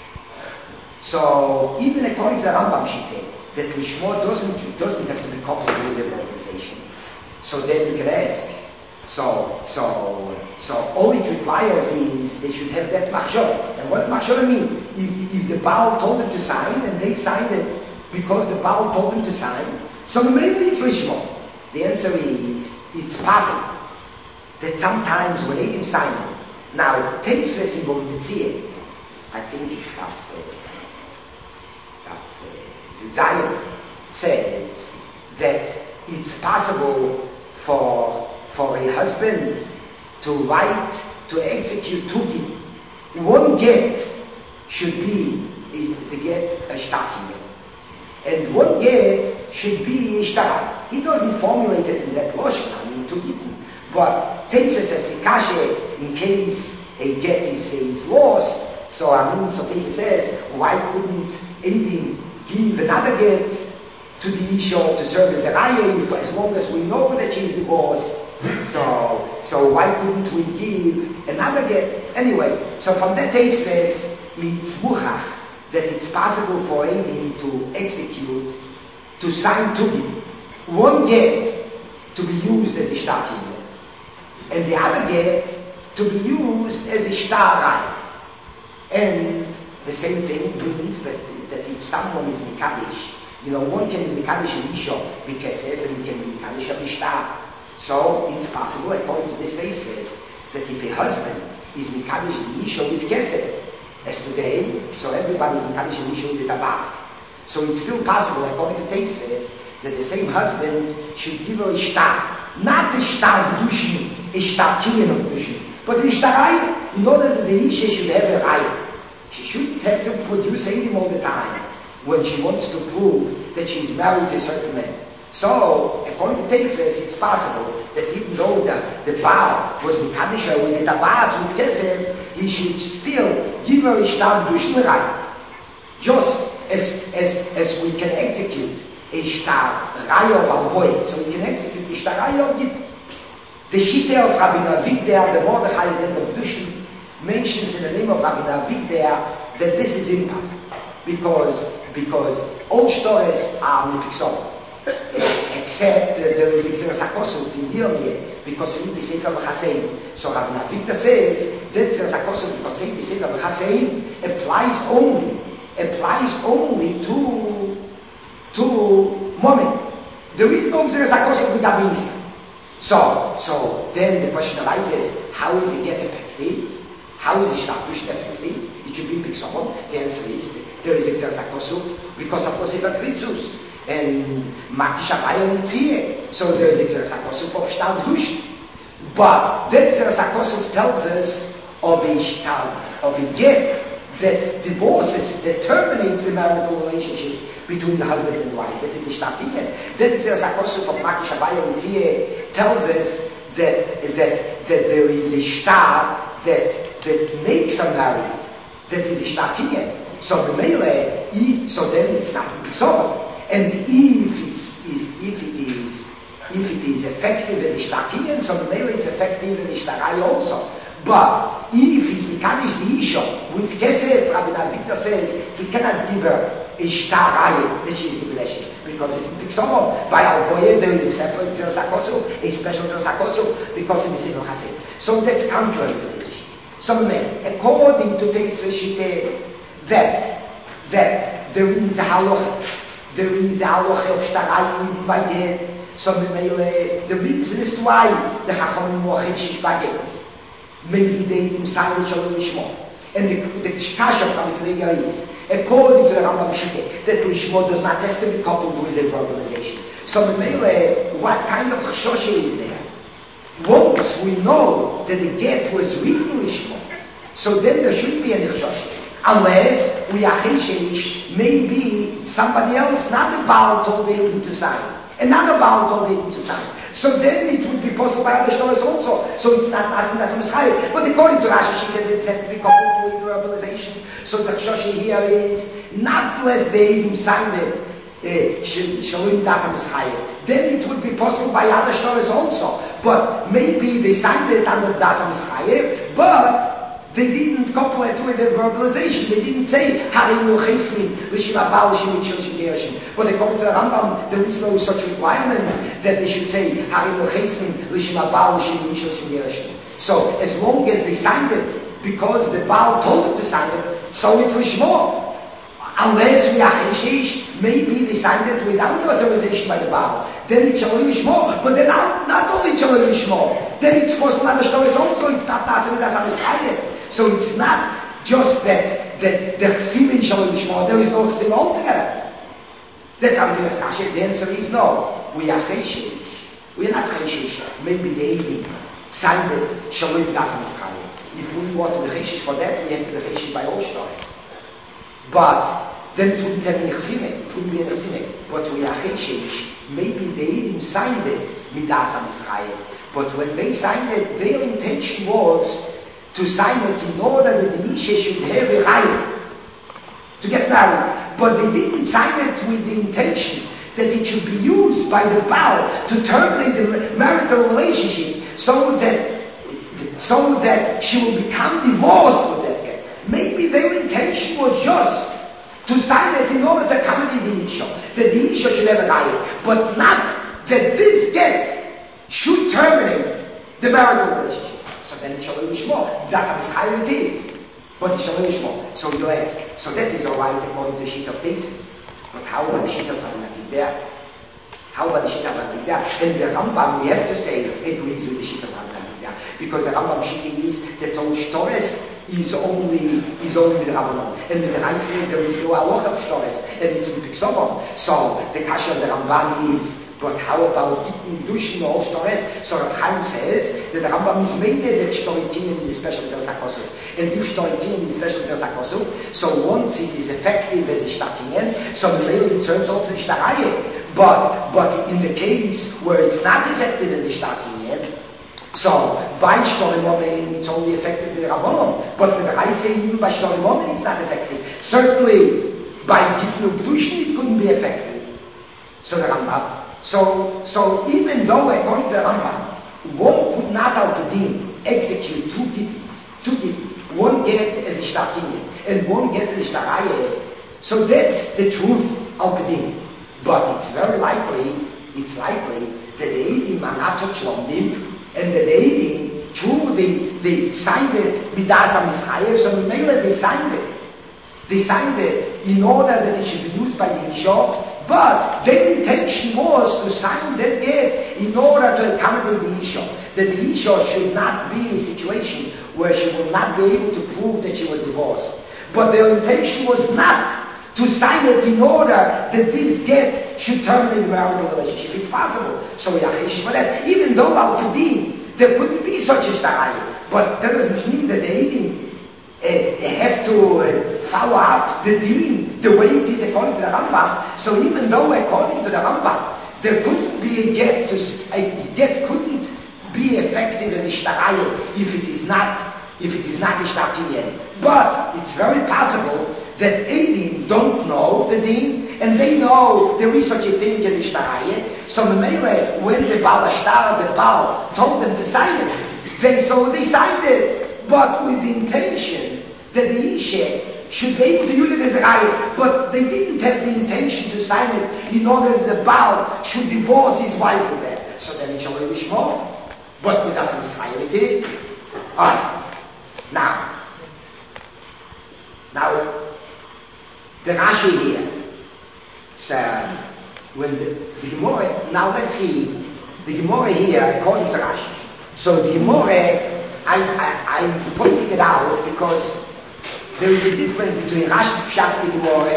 So even according to the Rambam Shiteh, that Lishmo doesn't have to be coupled with the verbalization. So then we can ask, so all it requires is they should have that machshava. And what does machshava mean? If the Baal told them to sign, and they signed it because the Baal told them to sign, so maybe it's Lishmo. The answer is, it's possible that sometimes when they sign it, now, Teisves in Bolmitzir, I think Zion says that it's possible for a husband to write, to execute two git. One get should be to get a shtakim, and one get should be a shtarai. He doesn't formulate it in that lotion, two git. But Teisves says kashe in case a get is lost. So Teisves says, why couldn't Eidim give another get to the Isha to serve as a raya as long as we know that she's divorced? So why couldn't we give another get? Anyway, so from that Teisves, it's muchach that it's possible for Eidim to execute, to sign to him one get to be used as a shtakim, and the other get to be used as a shtarai. And the same thing means that if someone is Mikadish, one can be Mikadish in Isha because everyone can be Mikadish of Ishtar. So it's possible, according to this Teisves, that if a husband is Mikadish in Isha with Kesed, as today, so everybody is Mikadish in Isha with the Tabas. So it's still possible, according to Tosfos, that the same husband should give her a shtar. Not a shtar Kedushin, a shtar Kinyan of Kedushin, but a shtar Raya, in order that the Isha should have a Raya. She shouldn't have to produce Eidim all the time when she wants to prove that she's married to a certain man. So, according to Tosfos, it's possible that even though the Baal was Mikamisha with the Tabas with Kesef, he should still give her a shtar Kedushin Raya. Just as we can execute a shtar Raya of Alvoy, so we can execute a shtar Raya of Gittin. The Shittah of Rabbi Avigdor, the Mordechai and the Kedushin, mentions in the name of Rabbi Avigdor that this is impossible because all stories are mipixol, except there is Xeras HaKosov in Yirmiyeh because it is the Sefer B'Chasein. So Rabbi Avigdor says that Xeras HaKosov because it is the Sefer B'Chasein applies only to moment. There is no Xeras HaKosov with Abinsa. So then the question arises, how is it get effective? How is it Shtartush effective? It should be big someone. The answer is, there is Xeras HaKosov because of the Sefer Kritzus. And Maktish Avaya Nitzieh. So there is Xeras HaKosov of Shtartush. But then Xeras HaKosov tells us of a get that divorces, that terminates the marital relationship between the husband and wife. That is the Shtartiyen. Then Xeras HaKosov of Maktish Avaya Nitzieh tells us that there is a shtar that makes her married. That is a Shtartiyen. So the Mele, so then it's not a Bixover. And if it is effective as a Shtartiyen, so the Mele it's effective as a Shtarai also. But if it's Mikanish the Isha with Kesef, Rabbi Avigdor says he cannot give her a Shtarai that she is Mikdash because it's big summer. By Algoye there is a separate Xeras HaKosov, a special Xeras HaKosov because in the Sefer Chassid. So that's contrary to this issue. So according to Tosfos Shittah, that there is a halacha of Shtarai even by get. So the reason is why the Chachamim were Cheshish by get. Maybe they decided Shalom Lishmo. And the Kasha of Rabbi Flega is, according to the Rambam Shittah, that Lishmo does not have to be coupled with the verbalization. So what kind of Choshe is there? Once we know that the get was written Lishmo, so then there shouldn't be any Choshe. Unless we are Cheshish, maybe somebody else, not the Baal, told him to sign. Another Baal told him to sign. So then it would be possible by other Shloros also. So it's not Nasim Mischayel. But according to Rashi Shittah, it has to be coupled with verbalization. So the Shoshi here is not less they signed it. Shalom Nasim Mischayel. Then it would be possible by other Shloros also. But maybe they signed it under Nasim Mischayel, but they didn't couple it with the verbalization. They didn't say, Harinu Chesmin, Lishima Baal, Shimon Shilshim Gershim. But according to the Rambam, there is no such requirement that they should say, Harinu Chesmin, Lishima Baal, Shimon Shilshim Gershim. So, as long as they signed it, because the Baal told them to sign it, so it's Lishmo. Unless we are Cheshish, maybe they signed it without authorization by the Baal. Then it's Shalom Lishmo. But then not only Shalom Lishmo, then it's supposed to understand also, it's not Nasim Nasim Mischayel. So it's not just that the Chesimin Shalom Lishmo, there is no Chesim altogether. That's how the answer is no. We are Cheshish. We are not Cheshish. Maybe the Eidim signed it Shalom Nasim Mischayel. If we want to be Cheshish for that, we have to be Cheshish by all stories. But then it wouldn't have any Chesimin. It wouldn't be a Chesimin. But we are Cheshish. Maybe the Eidim signed it Midasam Mischayel. But when they signed it, their intention was to sign it in order that the Isha should have a right to get married. But they didn't sign it with the intention that it should be used by the Baal to terminate the marital relationship so that she will become divorced with that get. Maybe their intention was just to sign it in order to accommodate the Isha, that the Isha should have a right, but not that this get should terminate the marital relationship. So then it's Shalom Lishmo. That's how it is. But it's Shalom Lishmo. So you ask, so that is alright according to the sheet of Tosfos. But how about the sheet of Rabbi Avigdor? How about the sheet of Rabbi Avigdor? And the Rambam, we have to say, agrees with the sheet of Rabbi Avigdor. Because the Rambam Shitting is that Torah Shtores is only with the Rabbanon. And in the Reise, there is no Aloch of Shtores, and it's with Pixobon. So the Kasha of the Rambam is, but how about Gittin Dushin or Shtores? So Rav Chaim says that the Rambam is made that Shtoritinim is a special Zersakosuk. And if Shtoritinim is a special Zersakosuk, so once it is effective as a Shtatien, so the Leil it serves also Shtaraye. But in the case where it's not effective as a Shtatien, so by Shtorim it's only effective with the Rabbanon. But with the Reise, even by Shtorim it's not effective. Certainly by Gittin Dushin it couldn't be effective. So the Rambam. So even though according to the Rambam, one could not out execute two Gittins, one get as a Shtatinian and one get as a Shtaraye, so that's the truth of Gittin. But it's very likely that the Eidim are not such Lomdim, and that the Eidim, true, they signed it Midas HaMisrayev, so they signed it. They signed it in order that it should be used by the Isha. But their intention was to sign that get in order to accommodate the Isha. That the Isha should not be in a situation where she will not be able to prove that she was divorced. But their intention was not to sign it in order that this get should terminate the marital relationship. It's possible. So we are chesh for that. Even though Al-Kedin, there couldn't be such a shtarayah. But that doesn't mean that the Eidim have to follow up the deen the way it is according to the Rambam. So even though according to the Rambam there couldn't be a get, a get couldn't be effective as a shtarayah if it is not a shtartinyan. But it's very possible that Eidim don't know the deen and they know there is such a thing as a shtarayah. So when the Baal Ashtar, the Baal, told them to sign it, then so they signed it, but with the intention that the Isha should be able to use it as a raya. But they didn't have the intention to sign it in order that the Baal should divorce his wife with that. So then it shall be more. But we doesn't sign it did. Alright. Now, the Rashi here. So, when the Gemara, now let's see, the Gemara here, according to Rashi. So the Gemara, I'm pointing it out because there is a difference between Rashi's Pshat in the Gemara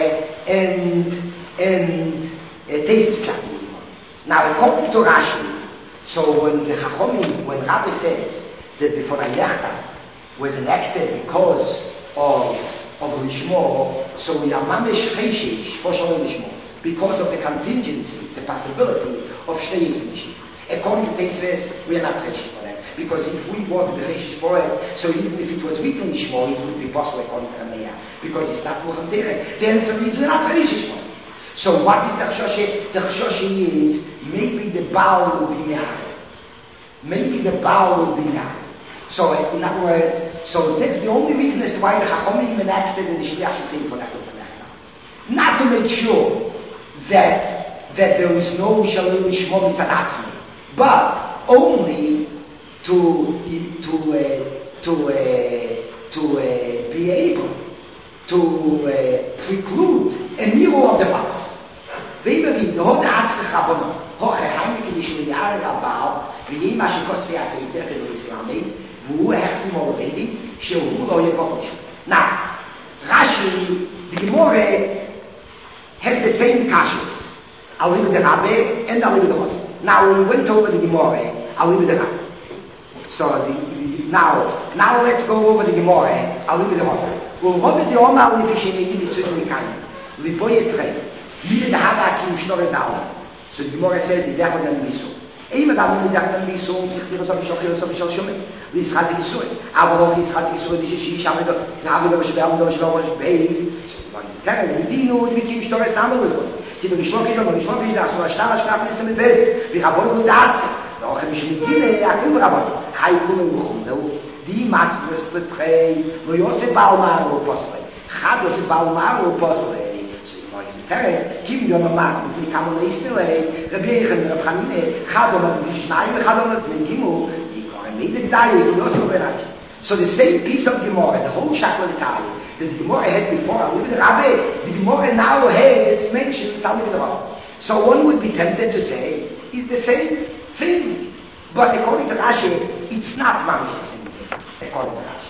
and Teisus Pshat in the Gemara. Now, according to Rashi, so when the Chachomim, when Rabbi says that before Ayachta was enacted because of Lishmo, so we are mamish cheshish for Shalom Lishmo because of the contingency, the possibility of Shtei Yismishim. According to Teisus, we are not cheshish for that. Because if we want to be cheshish for it, so even if it was weak in Lishmo, it would be possible according to Rameya. Because it's not Mucham Techet. The answer is we are not cheshish for it. So what is the chshoshe? The chshoshe is maybe the Baal will be married. Maybe the Baal will be married. So in other words, so that's the only reason as to why the Chachomim enacted in the Shliach should say for that. Not to make sure that there is no Shalom Lishmo Mitzadatzmi, but only to be able to preclude a miru of the Baal. We've the whole Atzke Chabonon, hoche Heineke Mishul Yare Rabal, v'yim ma shekos v'yaseider k'lo Islami, v'hu hechtim already, shehu lo yevokosh. Now, Rashi, the Gemara, has the same kashas. I'll leave the Rabbe and I'll leave the Rabbe. Now, when we went over the Gemara, I'll leave the Rabbe. So now let's go over the Gemara. I'll leave the Rabbe. Well, Rabbe the Omar will be shemedi b'tzudin l'kayim. Liboye trei. Liebe the Hava Akim Shnore Daula. So the Gemara says, Idechot and Misu. Eima Daula Idechot and Misu, Tichtiros of Ishal of Ishal Shumei. L'Yischat Yisui. Avoloch Yischat Yisui, L'Shishi, Shamedo, L'Havido, L'Shabel, L'Shabel, Beis. So the Gemara says, L'Dinu, L'Mikim Shnore Daula. Tido L'Shlokish, L'Shlokish, L'Shlokish, L'Shlokish, L'Shlokish, L'Shlokish, L'Shlokish, L'Shlokish, L'Shlokish, L'Ochem Shmigile, Akum Rabban. Hai Kulen L'Chumel. Die Matzvus L'Trei, L'Yosef Baumar, L'Posle. Chad Yosef Baumar, L'Posle. Teretz, Kim Yom HaMach, Mifli Kamon Leistelei, Rabbi Yechen, Rabbi Hanine, Chadom, Vishnayim, Chadom, Gimu, Yikor, Meide G'dayi, Yosef Berach. So the same piece of Gemara, the whole Shakla L'Tali, that the Gemara had before, Aliv the Rabbi, the Gemara now has mentioned Aliv the Rabbi. So one would be tempted to say, it's the same thing. But according to Rashi, it's not mamish the same thing, according to Rashi.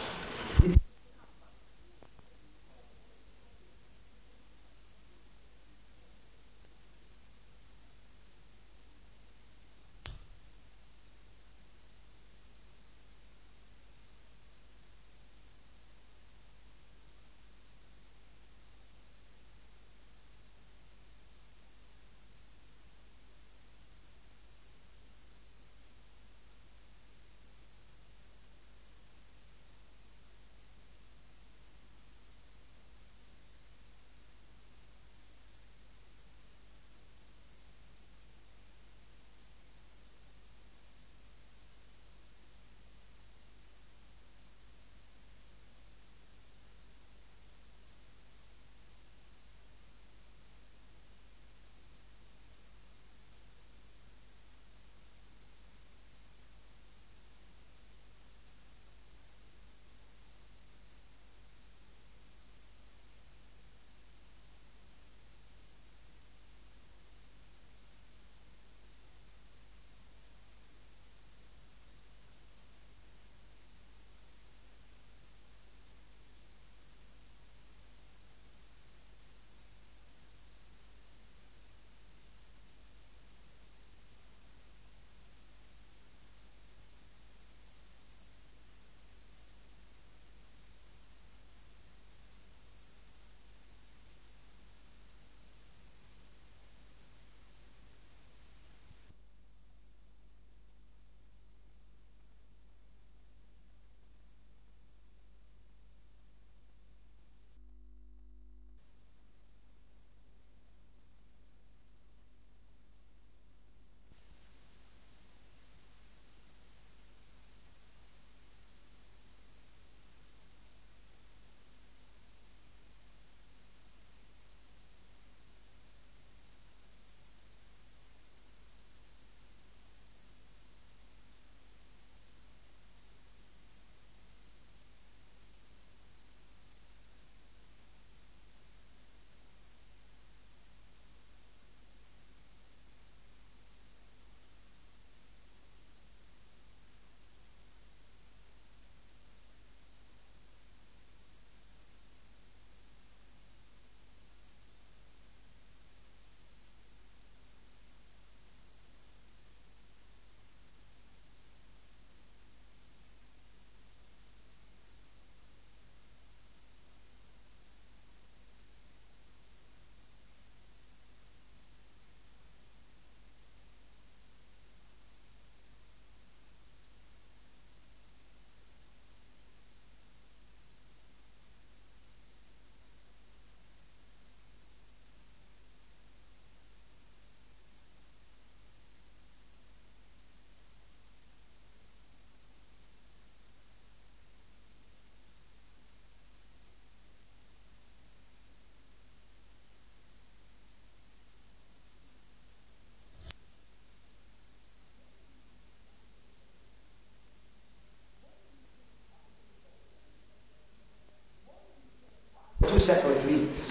Two separate reasons.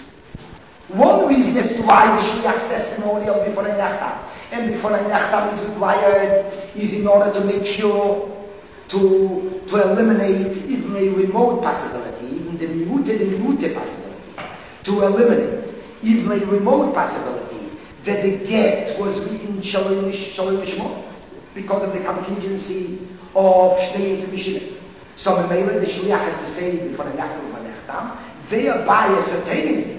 One reason as to why the Shliach's testimony of before ein Nechtam and before ein Nechtam is required is in order to make sure to eliminate even a remote possibility, even the minute possibility, to eliminate even a remote possibility that the get was written Shalom Lishmo because of the contingency of Shnei Yisrael. So the Shliach has to say before ein Nechtam, thereby ascertaining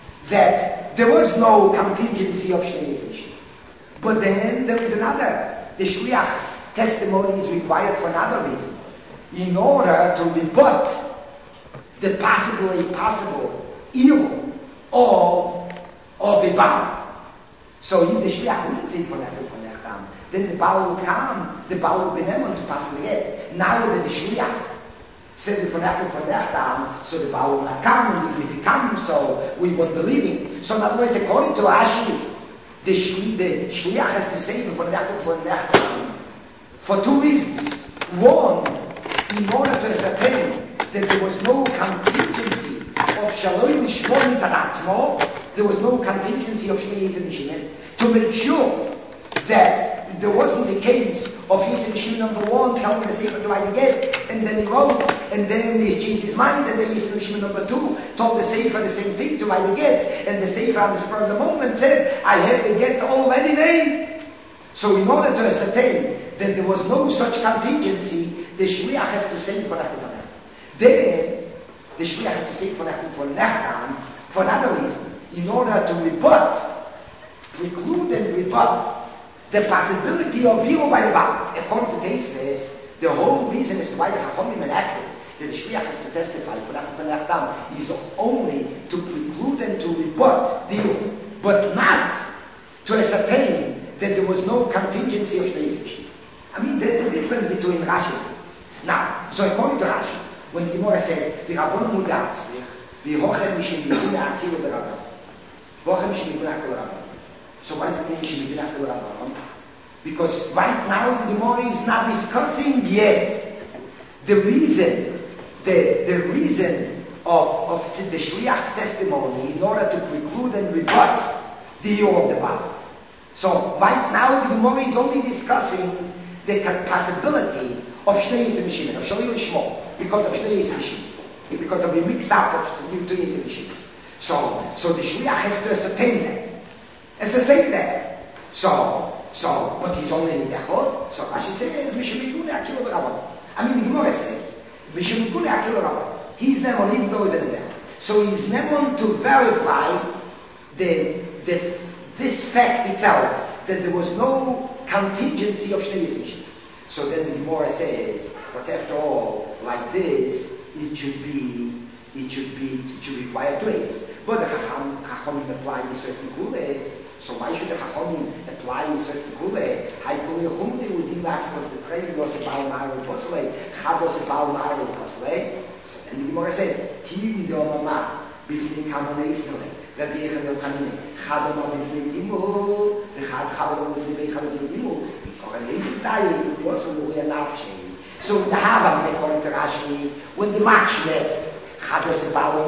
that there was no contingency of Shnei Yisrael. But then there is another. The Shliach's testimony is required for another reason. In order to rebut the possible evil of a Baal. So if the Shliach wouldn't say for Nechtam, then the Baal would come, the Baal would be able to pass the get. Now that the Shliach says for Nechtam, so the Baal will not come, and if he comes, so we won't believe him. So in other words, according to Rashi, the Shliach has to say for Nechtam for two reasons. One, in order to ascertain that there was no contingency of Shalom Lishmo Mitzad Atzmo, there was no contingency of Shnei Yisrael, to make sure that there wasn't a case of using machine number 1 telling the Sefer to write again, and then he wrote, and then he changed his mind, and then using machine number 2 told the Sefer the same thing to write again, and the Sefer on the spur of the moment said, I have the get already made. So in order to ascertain that there was no such contingency, the Shliach has to say for Nachman. Then the Shliach has to say for Nachman for another reason, in order to preclude and rebut the possibility of Biro by the Baal. According to Teisves, the whole reason is why the Chachamim enacted that the Shliach has to testify for Nachman is only to preclude and to rebut Biro, but not to ascertain that there was no contingency of Shnei Yisrael. I mean, there's a difference between Rashi and this. Now, so according to Rashi, when the Gemara says, "V'Rabban mudatzlich, v'hochem mishemikun akilu b'Rabban," v'hochem mishemikun akilu b'Rabban. So what does it mean mishemikun akilu b'Rabban? Because right now the Gemara is not discussing yet the reason of the Shliach's testimony in order to preclude and rebut the Yor of the Baal. So right now the Gemara is only discussing the possibility of Shnei Yisrael Mishim, of Shalil Shmo, because of Shnei Yisrael Mishim, because of the mix-up of two Yisrael Mishim. So the Shliach has to ascertain that, has to say that. But he's only in the Echod. So Rashi says, Mishimikune Akilu B'Rabban. I mean, the Gemara says, Mishimikune Akilu B'Rabban. He's never even though he's in the Echod. So he's never to verify this fact itself, that there was no contingency of Shnei Yisrael Mishim. So then the Gemara says, but after all, like this, it should require two ways. But the Chachamim apply a certain kule, so why should the Chachamim apply a certain kule? Hai kule chumri udim latzmas the trade was a Baal Ma'ar Posle, Chad was a Baal Ma'ar Posle. So then the Gemara says, Ki the Omama, Bifnei Kamonei Snole, Rabbi Yechon Yochanan, Chad Omar Bifnei Gimel, Chad Omar Bifnei Beis Chad Bifnei Gimel, so the Havam, according to Rashi, when the Mach left, Chados Baal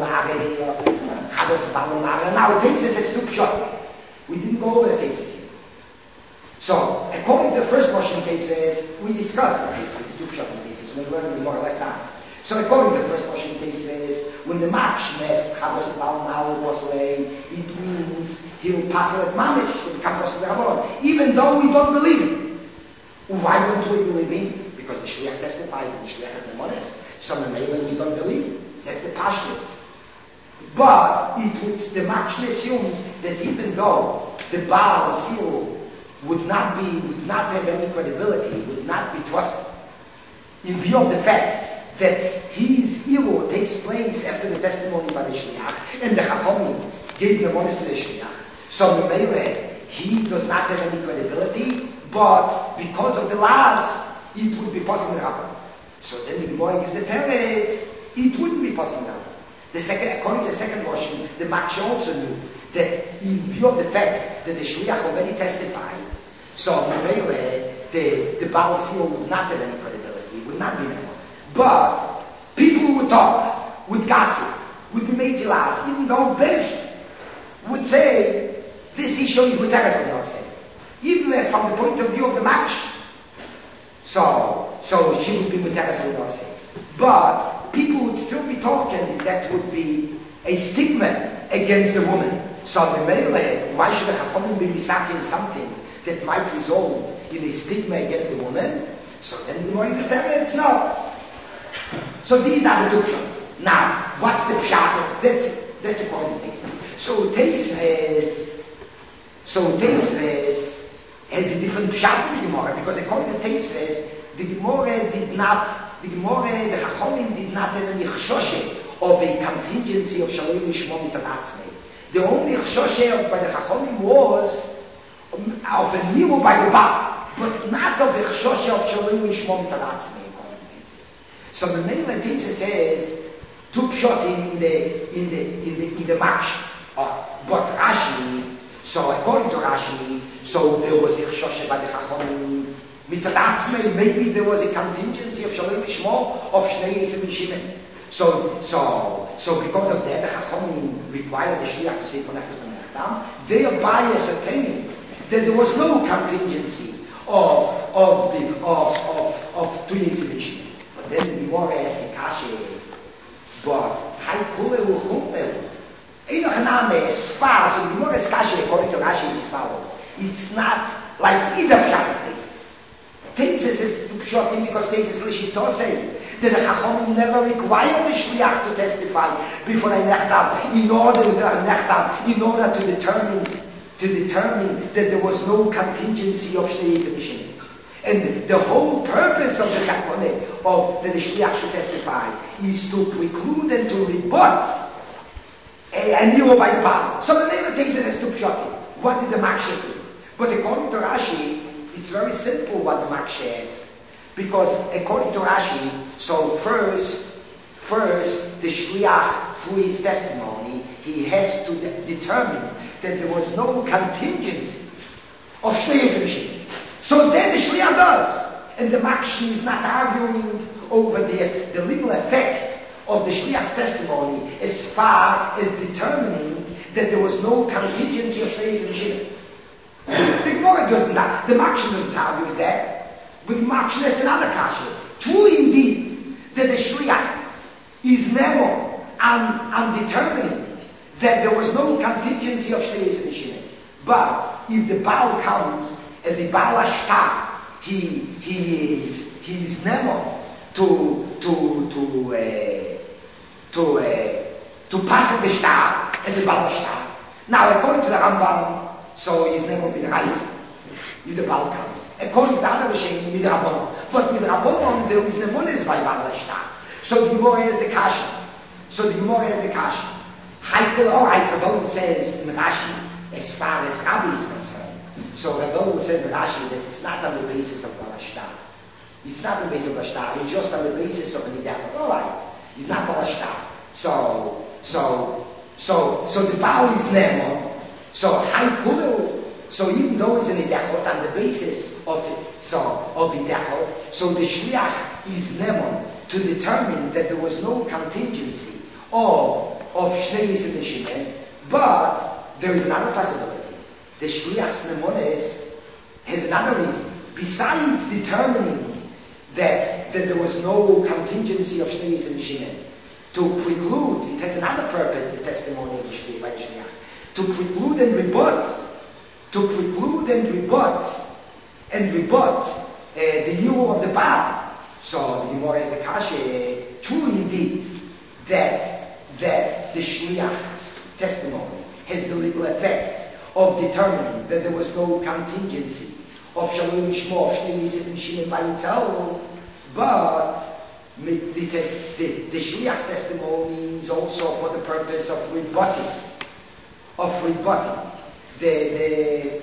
Ma'ar, now Tesis is too short. We didn't go over the Tesis. So, according to the first portion of Tesis, we discussed the Tesis, the too short Tesis, we learned more or less time. So, according to the first portion of Tesis, when the Mach left, Chados Baal Ma'ar, it means he'll pass it at Mamish, to become Posel Rabban, even though we don't believe it. Why don't we believe him? Because the Shliach testified, and the Shliach has the mones. Some of them we don't believe. That's the Pashtus. But it would the Machne assume that even though the Baal Seal would not have any credibility, would not be trusted, in view of the fact that his Iru takes place after the testimony by the Shliach, and the Chachamim gave the mones to the Shliach. So he does not have any credibility, but because of the laws, it would be possible to happen. So then the Gemara gives the teretz, it wouldn't be possible to happen. According to the second portion, the Mach also knew that in view of the fact that the Shliach already testified, so the Baal Seal would not have any credibility, would not be there. But people would talk, would gossip, would be made zilas, even though Besh would say, this issue is Muteres on your side. Even from the point of view of the Mach. So she would be Muteres on your side. But people would still be talking, that would be a stigma against the woman. So why should the Chachamim be misaking something that might result in a stigma against the woman? So then the more you tell it's no. So these are the two. Now, what's the pshat? That's according to Teisves. So Teisves has a different pshat in the Gemara, because according to Teisves, the Chachamim did not have any chshoshe of a contingency of Shalom Yishmo Mitzad Atzmei. The only chshoshe by the Chachamim was of a niru by the Baal, but not of a chshoshe of Shalom Yishmo Mitzad Atzmei. So the main Teisves says two pshat in the Mach. But Rashi, so according to Rashi, so there was a chshoshe by the Chachamim Mitzad Atzmei, maybe there was a contingency of Shalom Yishmo of Shnei Yisrael Mishim. So because of that, the Chachamim required the Shliach to say Ponach L'Ponachtam, thereby ascertaining that there was no contingency of doing exhibition. But then the Gemara asks the Kasha, but Haikule Uchumel, Enoch Name, Spa, so the Gemara's Kasha, according to Rashi, is as follows. It's not like either Pshat Tesis. Tesis is Pshatim because Tesis Lishitosei. That the Chacham never require the Shliach to testify before a Nechtav in order to determine that there was no contingency of Shnei Yisrael. And the whole purpose of the Takone, of that the Shliach should testify, is to preclude and to rebut a Niro by the Baal. So the name of Tesis is to Pshatim. What did the Makshe do? But according to Rashi, it's very simple what the Makshe is. Because according to Rashi, so first the Shliach, through his testimony, he has to determine that there was no contingency of Shnei Yisrael. So then the Shliach does. And the Makshi is not arguing over the legal effect of the Shliach's testimony as far as determining that there was no contingency of Shnei Yisrael. The Gemara doesn't, the Makshi doesn't argue with that. But Makshi has another kasha. True indeed that the Shliach is never on determining that there was no contingency of Shnei Yisrael. But if the Baal comes as a Baal Ashtar, he is never to pass the star as a Baal Ashtar. Now according to the Rambam, so he's never been raised if the Baal comes. According to the other Rishonim, with Rabbanon. But with Rabbanon, there is nemonis by Baal Ashtar. So the Gemara has the kasha. Heikel, alright, Rabbanon says in Rashi, as far as Rabbi is concerned. So Rabbanon says in Rashi that it's not on the basis of Baal Ashtar. It's not on the basis of Baal Ashtar. It's just on the basis of an Idachot. Alright, it's not Baal Ashtar. So the Baal is nemo. So Heikel. So even though it's an idachot on the basis of idachot, so the shliach is nemon to determine that there was no contingency of Shnei Yisrael, but there is another possibility. The shliach's nemones has another reason. Besides determining that there was no contingency of Shnei Yisrael, to preclude, it has another purpose, the testimony of the shliach by the shliach, to preclude and rebut the Yur of the Baal. So the Gemara has the kasha, true indeed that the Shliach's testimony has the legal effect of determining that there was no contingency of Shalom Yishmo, of Shnei Yisrael by itself, but the Shliach's testimony is also for the purpose of rebutting the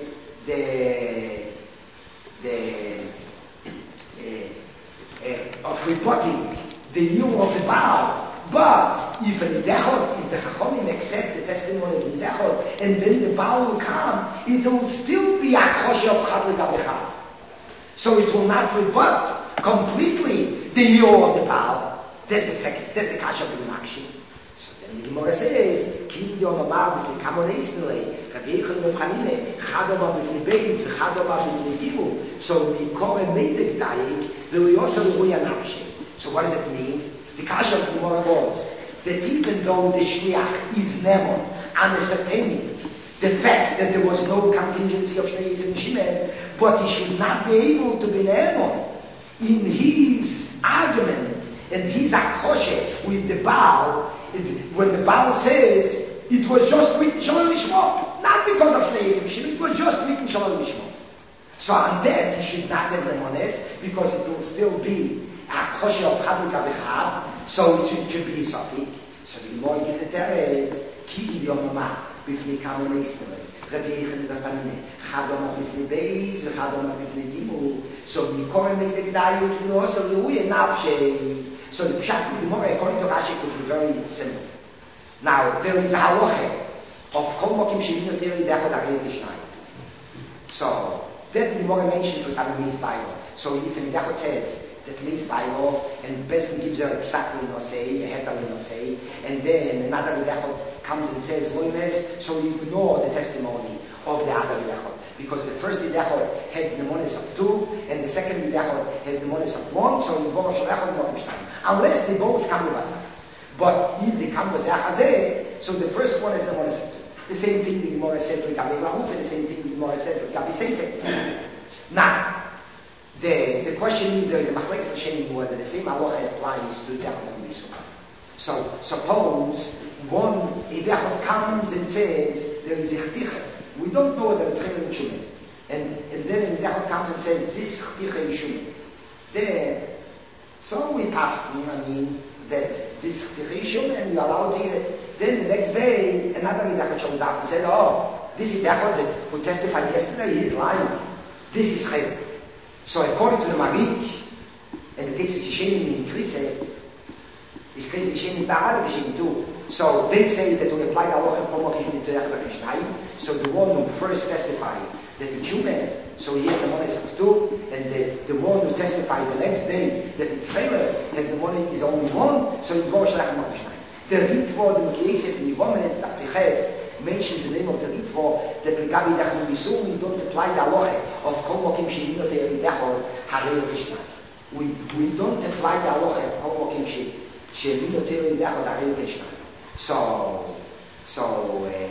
Yur of the Baal. But if the Chachamim accept the testimony of the Idachot, and then the Baal will come, it will still be a Choshe of Chad L'Gabechad. So it will not rebut completely the Yur of the Baal. That's the Kasha of the Makshi. So then the Gemara says, Ki Yom Amar B'nei Kamonei Snilei, Rabbi Yechon B'Chanine, Chad Omar B'nei Beis, Chad Omar B'nei Givu. So the Koreh made the G'dayik, V'Yosa L'Ruya Nafshe. So what does it mean? The Kasha of the Gemara was that even though the Shliach is Nemon on ascertaining the fact that there was no contingency of Shnei Yisrael, but he should not be able to be Nemon in his argument and his akhoshe with the Baal, when the Baal says it was just written Shalom Lishmo, not because of Shnei Yisrael, it was just written Shalom Lishmo. So on that he should not have Nemones, because it will still be akhoshe of Chad L'Gabechad, so it should be Safik. So the Gemara gives the teretz, Ki Yom Amar B'nei Kamonei Snilei, Rabbi Yechon B'Chanine, Chad Omar B'nei Beis, Chad Omar B'nei Givu. So the Koreh made the G'dayik, V'Yosa L'Ruya Nafshe. So the Pshat of the Gemara, according to Rashi, could be very simple. Now, there is a halacha of Kol Mokim Shevin Yoter Idachot Arei Kishnayim. So, that the Gemara mentions with Aramis Bible. So if an Idachot says that means Bailo, and person gives her a psak no say, a hetal no say, and then another Vidachot comes and says Loines, so you ignore the testimony of the other Vidachot. Because the first Vidachot had the mones of 2, and the second Vidachot has the mones of 1, so you go Sholechot not Mishnayim. Unless they both come with Asachas. But if they come with Zachazeh, so the first one is the mones of 2. The same thing the Gemara says like Gabi Lahut, and the same thing the Gemara says like Gabi Seite. Now, the question is, there is a machlekes l'shem whether the same halacha applies to Dechot and Bisur. So suppose one Dechot comes and says there is a chticha. We don't know whether it's chayil and shumen, and then Dechot comes and says this chticha is shumen. Then, so we pass. That this chticha is shumen, and you allow to eat it. Then the next day, another Dechot shows up and says, "Oh, this Dechot who testified yesterday, he is lying. This is chayil." So according to the Marik, and the case is Yishenim in Krises, this case is Yishenim Ta'ad Yishenim too. So they say that we apply the halacha from what Yishenim to Yishenim. So the one who first testified that it's human, so he has the money of 2, and the one who testifies the next day that it's Chayler has the money is only 1, so he goes Shlach Yishenim. The Ritvo, the Mekieset, the Yivomenes, the Apriches, mentions the name of the Ritvo that the Gabi Dachnu Bisur, we don't apply the halacha of Kol Mokim She'inot Yeridachor Harei Kishnai. We don't apply the halacha of Kol Mokim She'inot Yeridachor Harei Kishnai. So the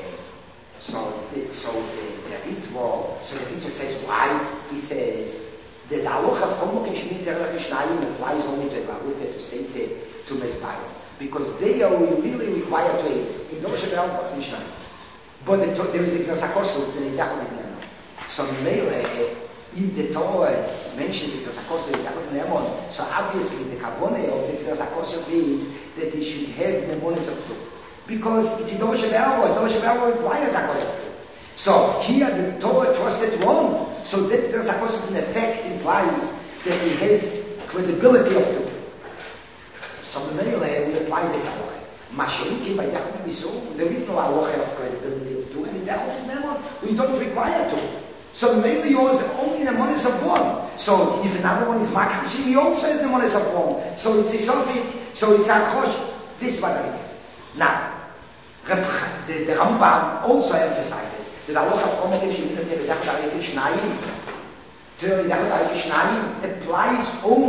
Ritvo says why? He says that the halacha of Kol Mokim She'inot Yeridachor Kishnai applies only to Evarufe, to Seite, to Mesbayo. Because they are really required to eat this. In no Shabbat, it's Mishnah. But there is Exasakosut, the Nidachot is Nemon. So Mele, if the Torah mentions Exasakosut, Nidachot Nemon, so obviously the Kavone of the Exasakosut is that he should have Nemonis of 2. Because it's in no Shabbat requires Akosut. So here the Torah trusted 1. So that Exasakosut in effect implies that he has credibility of 2. So the Mele, we apply this halacha. Masheniki by Dechot Bisur, there is no halacha of credibility of 2, and in Dechot Nemon, we don't require 2. So maybe yours only in the mones of 1. So if another one is Makashim, he also has the mones of 1. So it's a Sofik, so it's a Chosh. This is what it is. Now, the Rambam also emphasizes that halacha of Komokim She'inot Yeridachot Harei Kishnayim, Yeridachot Harei Kishnayim applies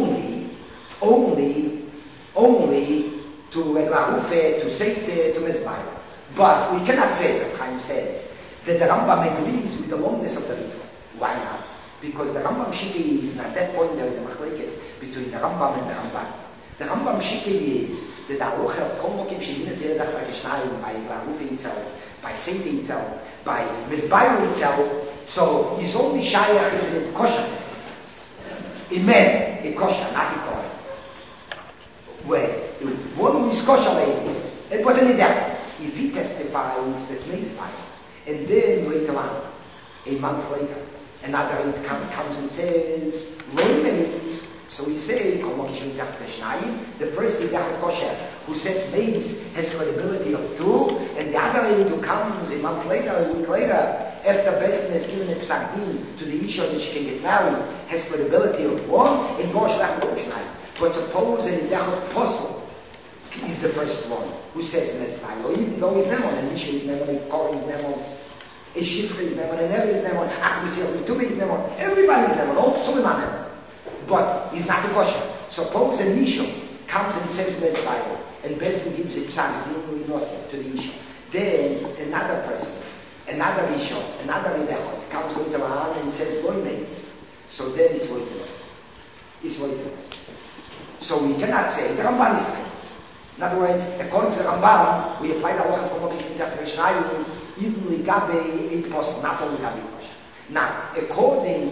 only to Evarufe, to Seite, to Mezbayo. But we cannot say, Reb Chaim says, that the Rambam agrees with the longness of the Ritva. Why not? Because the Rambam Shiki is, and at that point there is a machlekes between the Rambam and the Ramban. The Rambam Shiki is that the halacha of Kol Mokim She'inot Yeridachot Kishnayim by Evarufe itself, by Seite itself, by Mezbayo itself, so he's only shayach in the kosher testimonies. Amen, in kosher, not in kosher. Where one who is kosher ladies, and what any that, if he testifies that makes fire, and then later on, a month later, another comes and says, Loines, so we say, the first Yidachot kosher, who said maids has credibility of 2, and the other lady who comes a month later, a week later, after Besin has given a psak din to the Isha that she can get married, has credibility of 1, and Rosh Hashanah. But suppose an Yidachot Apostle is the first one who says Nezbayo, even though he's Nemon, and Misha is Nemon, and Korah is Nemon, and Shifra is Nemon, and Ever is Nemon, Akhmisi of Tuba is Nemon, everybody is Nemon, all Suleiman Nemon. But he's not a kosher. Suppose a Misha comes and says Nezbayo, and Bezdin gives a psak to the Isha. Then another person, another Isha, another Yidachot comes later on and says Loines. So then it's Loines. It's Loines. So we cannot say, the Ramban is right. In other words, according to the Ramban, we apply the halacha from Mokim She'inot Yeridachot even Ligabe 8%, not only Ligabe kosher. Now, according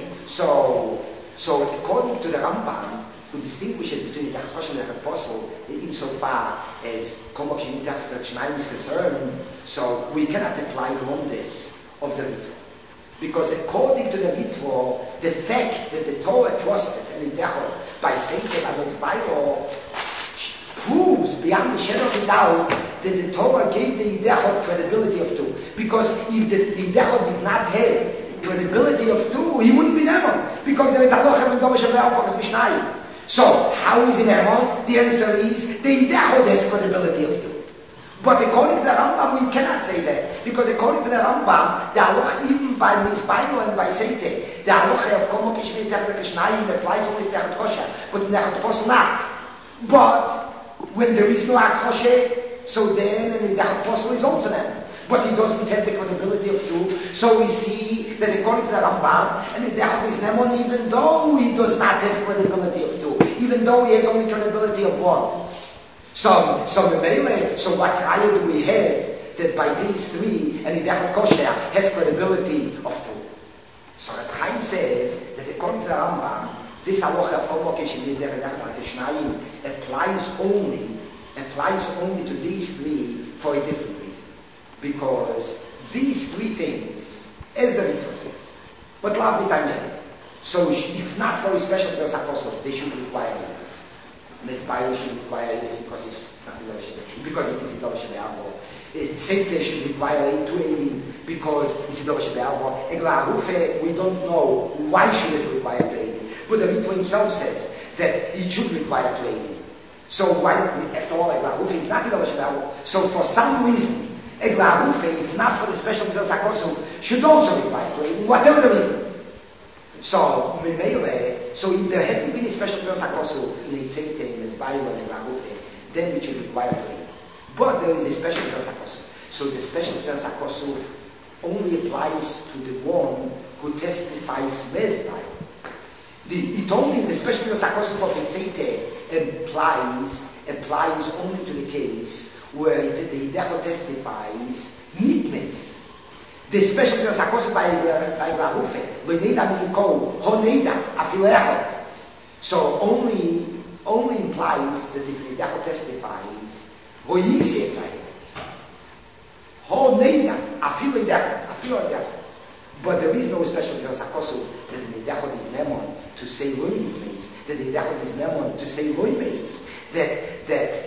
to the Ramban, who distinguishes between the kosher and the apostle insofar as Mokim She'inot Yeridachot is concerned, so we cannot apply the oneness of the Ritva. Because according to the Ritva, the fact that the Torah trusted and Yidachot by Seite and Mezbayo proves beyond the shadow of a doubt that the Torah gave the Yidachot credibility of 2. Because if the Yidachot did not have credibility of 2, he wouldn't be Nemon. Because there is halacha from Dover Shabbat Mishnayim. So, how is it Emon? The answer is, the Idechod has credibility of you. But according to the Rambam, we cannot say that. Because according to the Rambam, the Halacha, even by Mizbaino and by Seite, the Halacha of Komo Kishmi Technik Kishnayim applies only to Technik Kosher, but Technik Kosher not. But, when there is no Akosher, so then the Technik Kosher is also them. But he doesn't have the credibility of two, so we see that according to the Rambam, and the Dechot is Nemon, even though he does not have credibility of two, even though he has only credibility of one. So what trial do we have that by these three, and the Dechot Kosher has credibility of two? So the Chaim says that according to the Rambam, this halacha of Kol Mokesh Shnayim applies only to these three for a different reason. Because these three things, as the Ritva says, but love vitamin. So if not for a special Tzas HaKosov, they should require this. Mezbayo should require this because it's not because it is Idola Shebe'avo. Seite should require it to Eidim because it's Idola Shebe'avo. Egla Harufe, we don't know why should it require to Eidim. But the Ritva himself says that it should require to Eidim. So why, after all, Egla Harufe is not Idola Shebe'avo. So for some reason, Egla Harufe, if not for the special Tzas HaKosov, should also require to Eidim, whatever the reasons. So, if there hadn't been a special Tzas HaKosov in Eitzeite, in Mezbayo and Egla Harufe, then it should require to Eidim. But there is a special Tzas HaKosov. So the special Tzas HaKosov only applies to the one who testifies Mezbayo. It only, the special Tzas HaKosov of Eitzeite applies only to the case where the Hidechot testifies Nitmes. The special Tzas HaKosov by Egla Harufe, V'neida Mikol, Honeida, Afil Echot. So only implies that if the Hidechot testifies, Hoyisi Esayim. Honeida, Afil Echot. But there is no special Tzas HaKosov that the Hidechot is Nemon to say Loymeis, that the Hidechot is Nemon to say Loymeis, that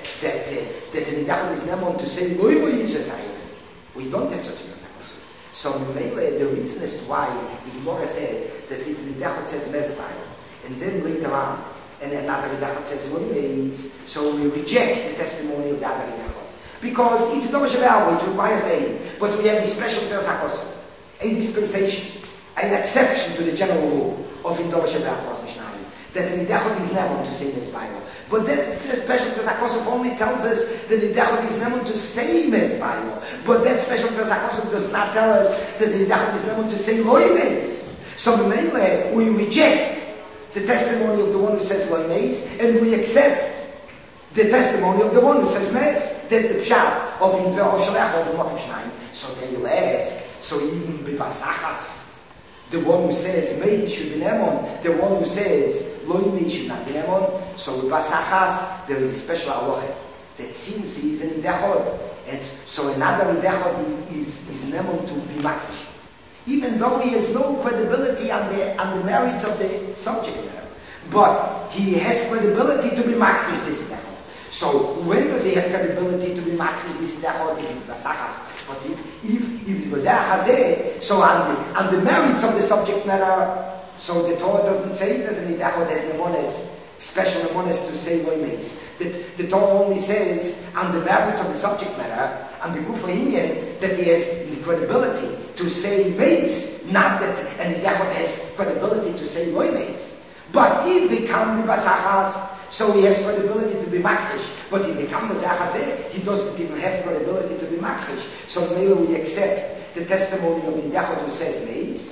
the Hidechot is Nemon to say Loymeis Esayim. We don't have such a Tzas HaKosov. So the reason as to why the Gemara says that if the Hidechot says Mezbayo, and then later on, and another Hidechot says Loymeis, so we reject the testimony of the other Hidechot. Because it's Idola Shebe'avo, it requires Eidim, but we have a special Tzas HaKosov, a dispensation, an exception to the general rule of Idola Shebe'avo Mishnayim, that the Hidechot is never to say Mezbayo. But that special Tzas HaKosov only tells us that the Hidechot is never to say Mezbayo. But that special Tzas HaKosov does not tell us that the Hidechot is never to say Loymeis. So we reject the testimony of the one who says Loymeis, and we accept the testimony of the one who says Mez. That's the pshat of Inver Shalech of the Mokim Shnayim. So they will ask, so even B'Vasachas, the one who says Mez should be Nemon, the one who says Loymeis should not be Nemon. So B'Vasachas, there is a special halacha that since he is an Hidechot, and so another Hidechot is Nemon to be Makrish, even though he has no credibility on the merits of the subject matter, but he has credibility to be Makrish this Hidechot. So when does he have credibility to be Makrish this Hidechot? If it's Basachas. But if it was Hazeh, so on the merits of the subject matter, so the Torah doesn't say that the Hidechot has Nemones, special Nemones to say Loymeis. The Torah only says on the merits of the subject matter, on the Gufa Inyan, that he has the credibility to say Meis, not that and Hidechot has credibility to say Loymeis. But if they come with Basachas, so he has credibility to be Makrish. But if they come with Zahazeh, he doesn't even have credibility to be Makrish. So maybe we accept the testimony of the Hidechot who says Meis,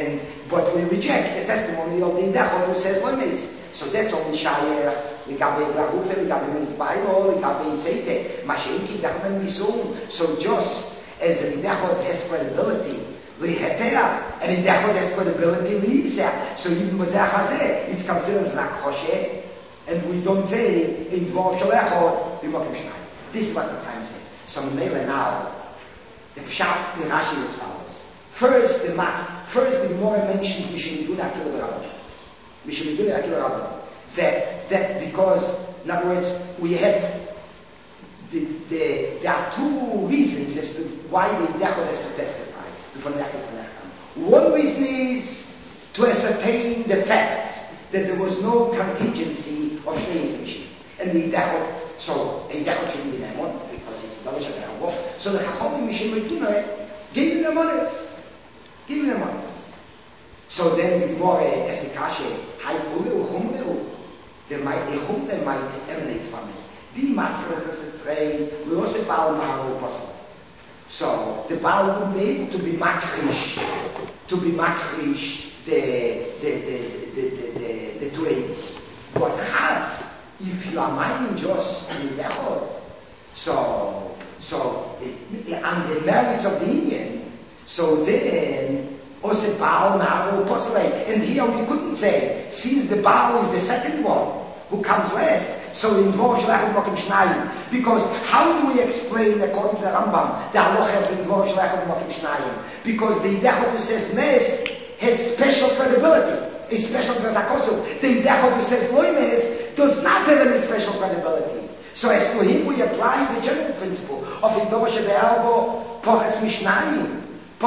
but we reject the testimony of the Hidechot who says Loymeis. So that's only Shayer. We got Egla Harufe, we got Mezbayo, we got Eitzeite, Mashenki, Dachman Misum. So just as the Hidechot has credibility, Lihetea, and Hidechot has credibility, Lisa. So even with Zahazeh, it's considered as Nakoshe. And we don't say involve Shalechot b'Mokim Shnayim. This is what the time says. So Mele now, the Pshat in Rashi is as follows. First the Gemara mentioned Mishimiduna Akil Rabban. That because, in other words, we have there are two reasons as to why the Hidechot has to testify before the One reason is to ascertain the facts that there was no contingency of Shneis. And the Dechot, so a Dechot should be in one because it's the Dalosh of so the Chachomim Mishim Rekuna gave him the monies. Give him the monies. So then the Gemara as the Kashe, Haikulu, Chumleu, the Chumle might emanate from it. The Matzlech is a train, we also Baal Maharo Apostle. So the Baal would be able to be makrish the train. But hard, if you are minding just on the Dechot, so on the merits of the Indian, so then also Baal Maharo Apostle. And here we couldn't say, since the Baal is the second one who comes last, so in Dvor Shlachet Mokim Shnayim. Because how do we explain, according to the Rambam, the halacha in Dvor Shlachet Mokim Shnayim? Because the Dechot who says Mes has special credibility, is special Trazakosu. The Dechot who says Loimes does not have any special credibility. So as to him we apply the general principle of Dvor Shebe'alvo Poches Mishnayim.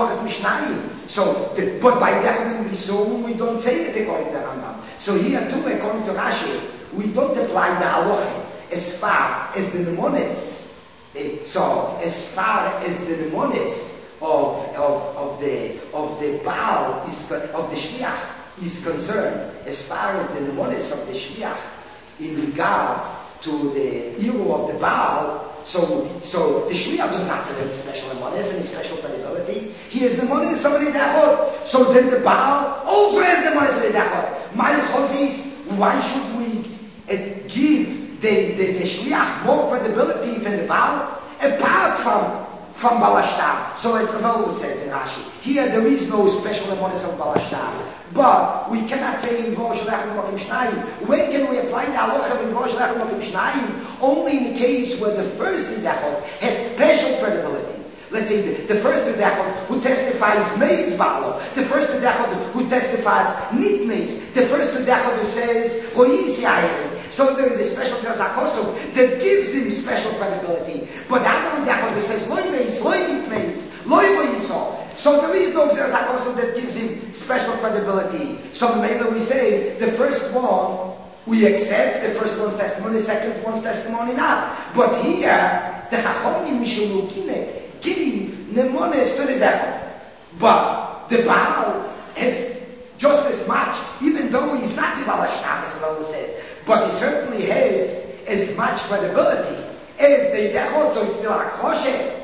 So, but by Dechot we saw we don't say it according to the Rambam. So here too, according to Rashi, we don't apply the halacha as far as the mnemones. So as far as the mnemones of the Baal is of the Shliach is concerned, as far as the mnemones of the Shliach in regard to the hero of the Baal. So the Shliach does not have any special mnemones, any special credibility. He has the mnemones of the Dechot. So then the Baal also has the mnemones of the Dechot. My chozis, why should we give the Shliach more credibility than the Baal, apart from Balashtar? So as Rav says in Rashi, here there is no special mnemones of Balashtar. But we cannot say in Dvor Shlachet Mokim Shnayim. When can we apply the halacha in Dvor Shlachet Mokim Shnayim? Only in the case where the first Dechot has special credibility. Let's say the first Dechot who testifies Meis Balo, the first Dechot who testifies Nit Meis, the first Dechot who says Hoyis Yair. So there is a special Trazakosu that gives him special credibility. But the other Dechot who says Loy Meis, Loy Nit Meis, Loy Hoyiso. So there is no Trazakosu that gives him special credibility. So maybe we say the first one we accept, the first one's testimony, the second one's testimony not. But here the Chachomim Mishulukine give mnemones to the Dechot. But the Baal has just as much, even though he's not the Baal Hashem, as Rav says, but he certainly has as much credibility as the Dechot, so it's still a kosher.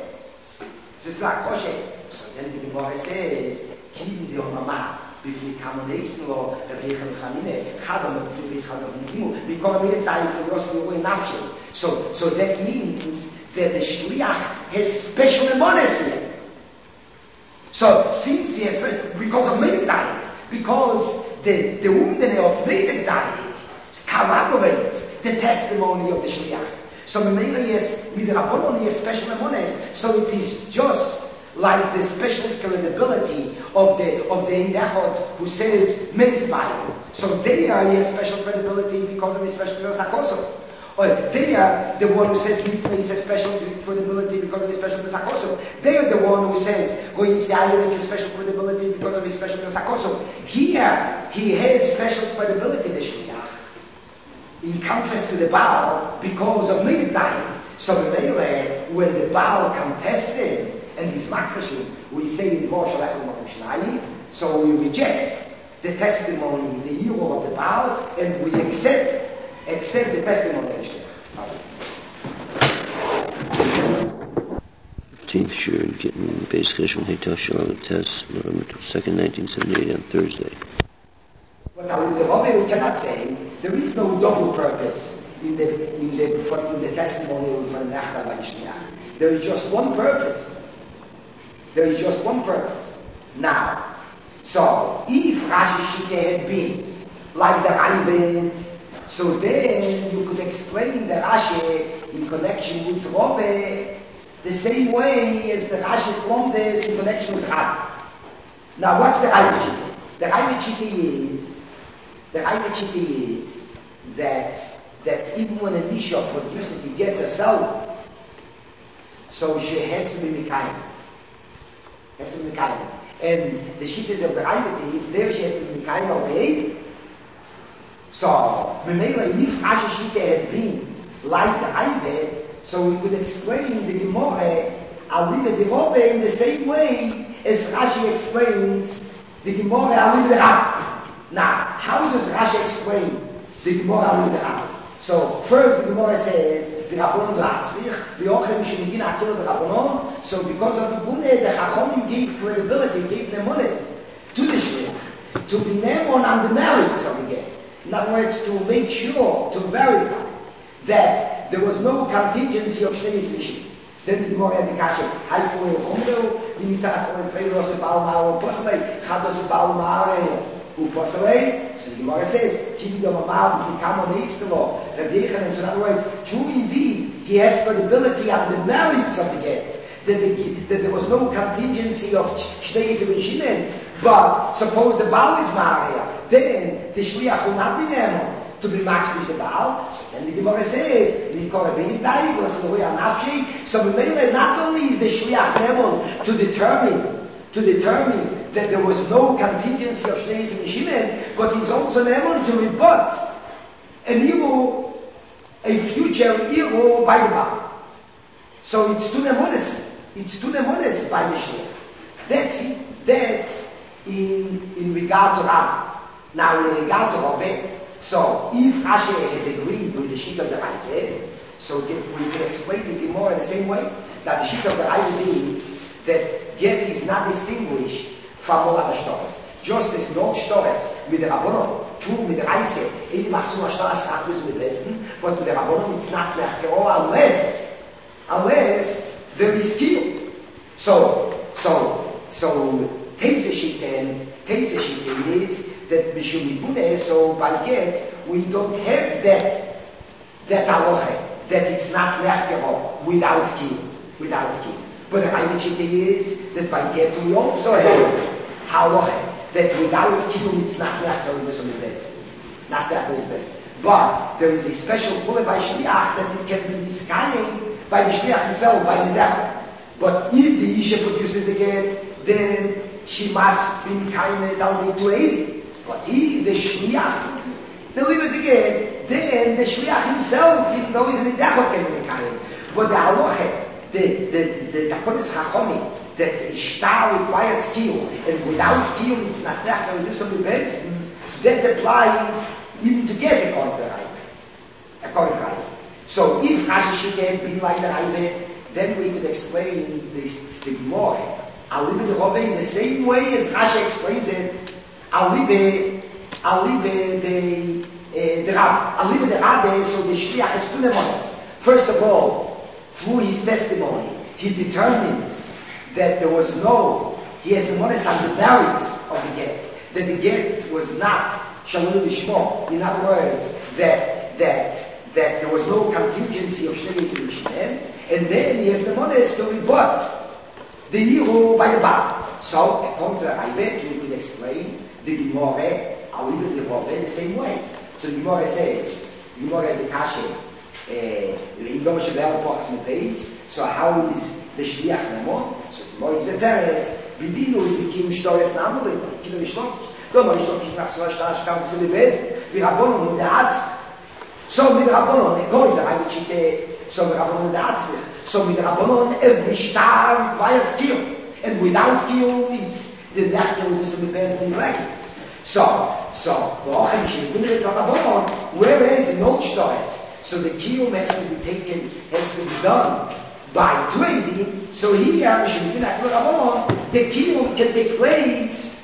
So then the Gemara says, Kim di Omama, b'fni kamoneisen lo, Rebechem Chamine, Chadam b'fni Chadam b'nikimu, b'kol milet ta'i k'yos v'yoi nafshe. So that means that the Shliach has special mnemones here. So since he has, because of Medek, because the Umdene of Medek corroborates the testimony of the Shliach. So Memela he has, Midrabanon he has special mnemones, so it is just like the special credibility of the Dechot who says Meis Bible. So there he has special credibility because of his special Zakoso. Or there, the one who says Nitme has special credibility because of his special Zakoso. There, the one who says Goyis Yair has special credibility because of his special Zakoso. Here, he has special credibility, the Shliach, in contrast to the Baal because of Midah. So when the Baal contests him and he's makrishim, we say in Dvor Shlachet Mokim Shnayim, so we reject the testimony, the hero of the Baal, and we accept the testimony of the Shliach. 15th Shur, getting Beis Cheshvan Heitav Shalom Test, November 2nd, 1978, on Thursday. But now in the Rebbe we cannot say there is no double purpose in the testimony for the Nachta by Shliach. There is just one purpose. Now, so if Rashi Shike had been like the Rambam, so then you could explain the Rashi in connection with Rebbe the same way as the Rashi's Lomdes in connection with Rabbi. Now, what's the Rambam? The Rambam is that even when a Nisha produces, he gets herself, so she has to be Mekayim. And the shittas of the Rambam is there she has to be Mekayim obeyed. So, if Rashi Shita had been like the Ivet, so we could explain the Gemara, Alive de Robe in the same way as Rashi explains the Gemara Alive de Rab. Now, how does Rashi explain the Gemara Alive de Rab? So, first the Gemara says, the Rabbanon Latzlich, the Ochem Shemigin Akil the Rabbanon, so because of the Buneh, the Chachomim gave credibility, gave Nemones to the Shliach, to be Nemon on the merits of the get. In other words, to make sure, to verify that there was no contingency of Shnei Yisrishim. Then the Gemara has the Kasha, Haifu Echomdo, the Mitzvah of the Treiros of Baal Ma'ar, Posalei, Chados of Baal Ma'ar, who Posalei. So the Gemara says, Kibidom Amar, Bikam on Eistelo, Rebbechen, and so in other words, true indeed, he has credibility on the merits of the get. That there was no contingency of Shnei Yisrishim, but suppose the Baal is Maria, then the Shliach will not be Nemo to be matched with the Baal. So then the Gemara says, so not only is the Shliach Nemo to determine that there was no contingency of Shnei Yisrishim, but he's also Nemo to rebut an evil, a future evil by the Baal. So it's two Nemones. It's two Nemones by the Shliach. That's it. That's in regard to Rab. Now in regard to Rabbe, so if Rashi had agreed with the sheet of the Raive, so we can explain the Gemara in the same way that the sheet of the Raive means that get is not distinguished from all other stores. Just as no stores with the Rabbanon, true with the Reise, any Machsuma Stores not with the Westen, but with the Rabbanon it's not like unless there is skill. So Teisveshiten is that Mishumibune, so by get, we don't have that halacha, that it's not lechkero without key. But the Ayvachite is that by get we also have halacha, that without key it's not lechkero best. Not that is best. But there is a special pull by Shliach that it can be disguised by the Shliach himself, by the Dechel. But if the Isha produces the get, then she must be kind of to 80. But he, the Shliach, delivers the get, then the Shliach himself, even though he's in the Dechel, can be kind. But the Halacha, the Takonis Chachomi, that Ishtar requires skill, and without skill it's not that, can we do something best? That applies even to get according to Raive. So if Rashi Shita had been like the Raive, then we could explain the Gemara. Alive de Robe in the same way as Rashi explains it. Alive de Rabbe, so the Shliach has two Nemones. First of all, through his testimony, he determines that he has Nemones on the merits of the get. That the get was not Shalom Lishmo. In other words, that there was no contingency of Shnei Yisrishim, and then he has Nemones to rebut the hero by the Baal. So, according to the Raive, we could explain the Gemara, Alive de Robe, the same way. So the Gemara says, the Gemara is the Kashe, so how is the Shliach Nemo? So the Gemara is the Teret, Vidinu, Vikim Shtores Namel, Kilo Yishlokish. לא, מה יש לו כשנח סולה שכם וזה לבז, ורבונו נדעץ. So mit Rabbanon, according to Raive Shita, so Rabbanon nid'atzlich. So mit Rabbanon, every star requires skill. And without skill, it's the Nechtel with the Mepez is lacking. So, Ba'ochem Shemigin Rabbanon, whereas in old stars, so the kill has to be taken, has to be done by trading. So here, Shemigin Rabbanon, the kill can take place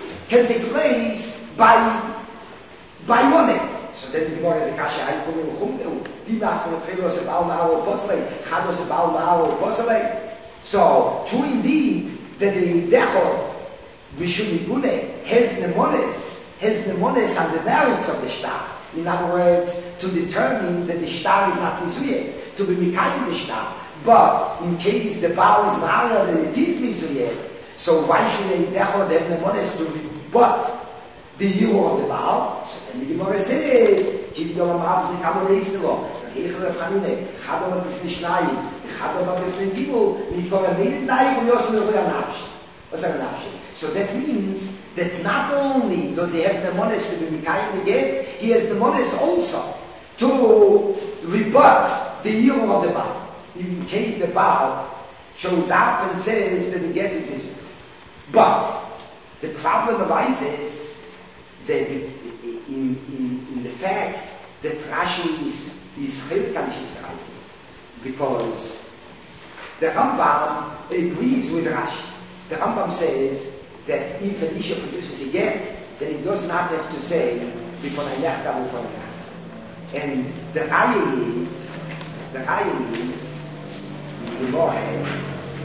by one act. So then the Gemara is a kasha, I put in Chumdeu, Dimas and Treilos of Baal Ma'ar or Posalei, Chados of Baal Ma'ar or Posalei. So, true indeed, that the Dechor, Mishumibune, has Nemones on the merits of the star. In other words, to determine that the star is not Mizuyeh, to be Mikayim the star. But, in case the Baal is Ma'ar, that it is Mizuyeh, so why should the Dechor have Nemones to rebut the hero of the Baal? So then the Gemara says, Kibidom Amar B'Kam Reistelo, Reichel Rav Chanine, Chadom B'Fnei Shnayim, Chadom B'Fnei Gimel, Mikol Amein Dai V'Yosem L'Roi Anavsh. So that means that not only does he have the mones to be Mikayim again, he has the mones also to rebut the evil of the Baal. In case the Baal shows up and says that the get is missing. But the problem arises that in the fact that Rashi is Chilkanish right, because the Rambam agrees with Rashi. The Rambam says that if an Isha produces a get, then he does not have to say before I left out before I left. And the Raya is the Mohe.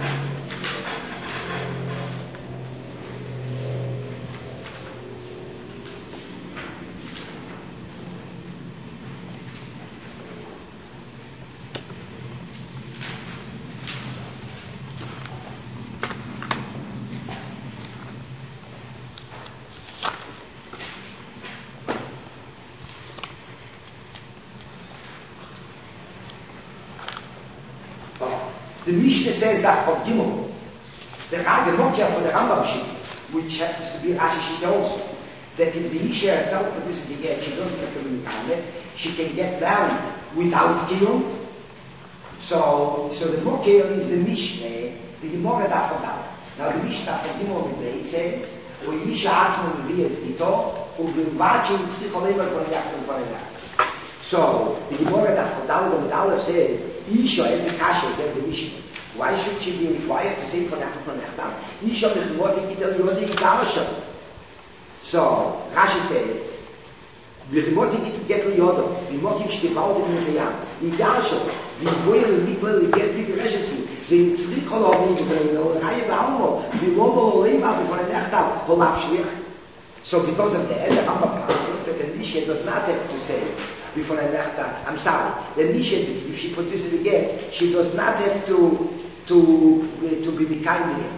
The Mishnah says that for Gimel, the Mokia for the Rambam Shik, which happens to be Rashi Shik also, that if the Isha herself produces a get, she doesn't have to be Mikayim, she can get married without Gimel. So the Mokia is the Mishnah, the Gemara Dafodal. Now the Mishnah for Gimel today says, O Isha Atzman Vies Gito, O Bilbachi Yitzchich Olemer von Yaakov von Yaakov. So the Gemara Dafodal and Aleph says, Isha is the Kasha, the Mishnah. Why should she be required to say Isha is what it is. So Rashi says, "V'chimoti get liyodo, v'mokim shkevald in Messiah, v'yasho, v'boyer v'nikvel v'get v'gereshesi, v'yitzrik holovim v'nei Raya v'almo, v'lomo l'olema b'for nechtav v'lapshlich." So because of that, the Rambam passes that the Nisha does not have to say before I left that. I'm sorry. The Nisha, if she produces a get, she does not have to be Mikayim again.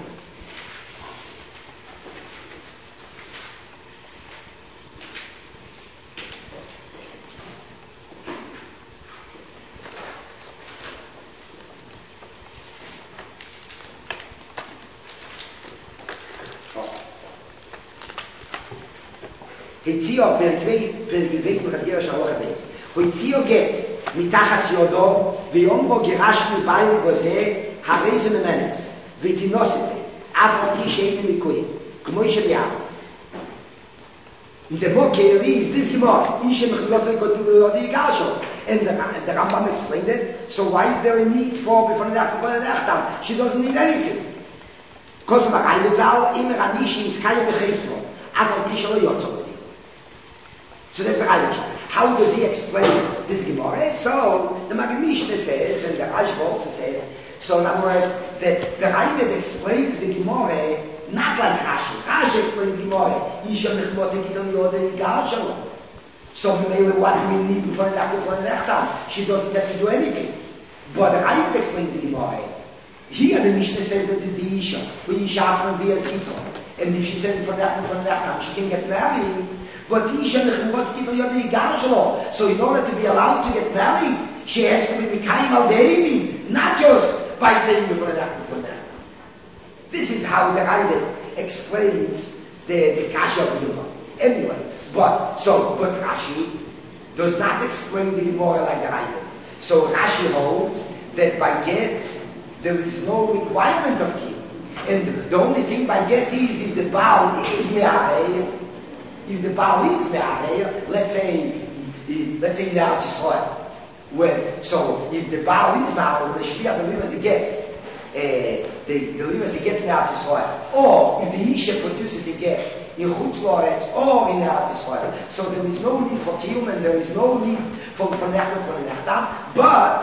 Hitzio per gewegt mit der Schauer gewesen. Hitzio geht mit Tachas Yodo, wie Ombo gerashnu bei Gose, Hareise Menes, wie die Nosete, aber die Scheine mit Koi. כמו איש אליהו. In the book here is this Gemara, Isha Mechilot Kotu Yigasho. And the Rambam explained it, so why is there a need for before the Achtam? She doesn't need anything. Because the Rambam immer Anishi is Kaya Bechesmo, aber Kisho Yotzol. So that's the Rambam. How does he explain this Gemara? So the Maggid Mishneh says, and the Rashba also says, so in other words, that the Rambam explains the Gemara not like Rashi. Rashi explains the Gemara. Isha Mechilot Kotu Yigasho. So what do we need before the Achtam? She doesn't have to do anything. But I would explain the Gemara. Here the Mishnah says that the Isha, for Isha Atman be as Gito. And if she says before the Achtam, she can get married. But Isha Mechilot Gito Yodei Garshalo. So in order to be allowed to get married, she has to be Mikayim al De'evi, not just by saying before the Achtam. This is how the Rambam explains the Kasha of the Gemara. Anyway, but Rashi does not explain the Gemara like the Rambam. So Rashi holds that by get there is no requirement of Kiyum, and the only thing by get is if the Baal is Me'arei. If the Baal is Me'arei, let's say in the Eretz Yisrael, so if the Baal is Me'arei, the Shliach delivers a get. They delivers a get in Eretz Yisrael, or if the Isha produces a get in Chutz La'aretz or in Eretz Yisrael. So there is no need for Kiyum and there is no need for Nechtam.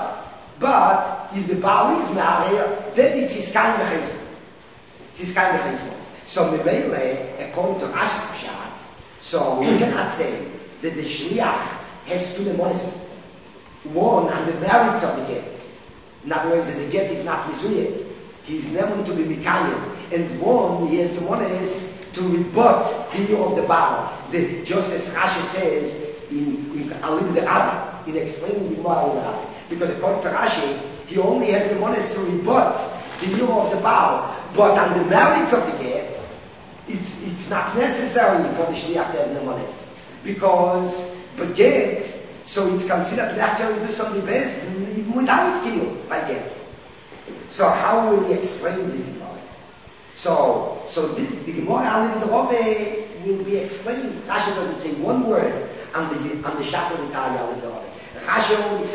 But if the Baal is Me'arei, then it's his kind of Chesed. It's his kind of Chesed. So Mimele, according to Rashi's Pshat, so we cannot say that the Shliach has two demonis. One on the merits of the get. In other words, the get is not Mizuyah. He's never to be Mikayim. And one, he has the one is to rebut the of the Baal. Just as Rashi says in Alim the Rabbi, in explaining the Gemara of the Rabbi. Because according to Rashi, he only has the mones to rebut the Yiro of the Baal. But on the merits of the get, it's not necessary for the Shliach to have the mones. Because the get, so it's considered after we do something best, even without Kiyum by get. So how will we explain this Gemara? So this, the Gemara Alim Robe will be explained. Rashi doesn't say one word on the Shakla V'Taya Alim Robe. Rashi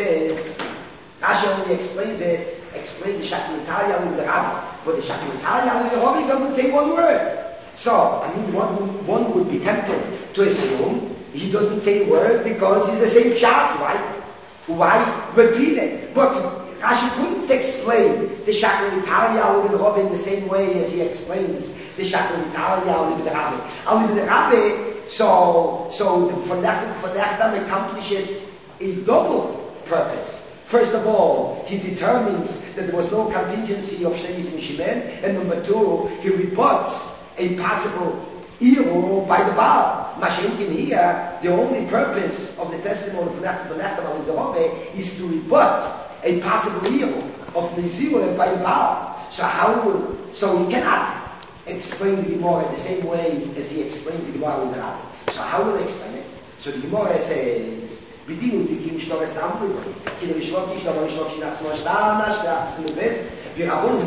only explains the Shakla V'Taya Alim Robe. But the Shakla V'Taya Alim Robe doesn't say one word. So, I mean, one would be tempted to assume he doesn't say a word because he's the same Pshat. Why repeat it? But Rashi couldn't explain the Shakla V'Taya Alim Robe in the same way as he explains the Shakla V'Taya Alim Robe. Alim Robe, so the Fanechtam accomplishes a double purpose. First of all, he determines that there was no contingency of Shneis and Shimen, and number two, he rebuts a possible Iro by the Baal. Mashenkin here, the only purpose of the testimony of Fanechtam Alim Robe is to rebut a possible Iro of Nizir by the Baal. So he cannot explain the Gemara the same way as he explains the Gemara in the Rabbi. So how will he explain it? So the Gemara says, Bedienu dikim shtores namru, ki le shlokish davar shlokish nachsmo shtam nashta zmevez, virabonu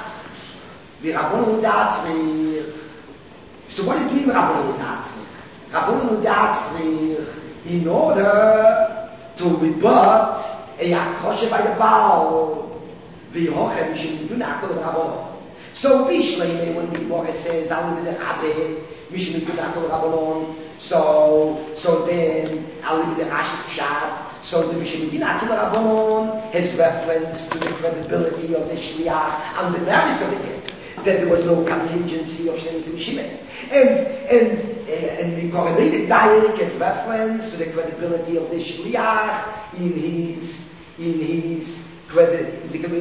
datzrich. So what does it mean rabonu datzrich? Rabonu datzrich in order to rebut a akroshe by the Baal, v'yochem shenidu nakol rabonu. So Bishleime, when the Gemara says Alim Rabbe, Mishnidu nakol rabonu. So then Alim Rashi's Pshat. So the Mishnidu nakol rabonu has reference to the credibility of the Shliach and the merits of the get. That there was no contingency of Shneis and Shimen. And the correlated dialect has reference to the credibility of the Shliach in his credit,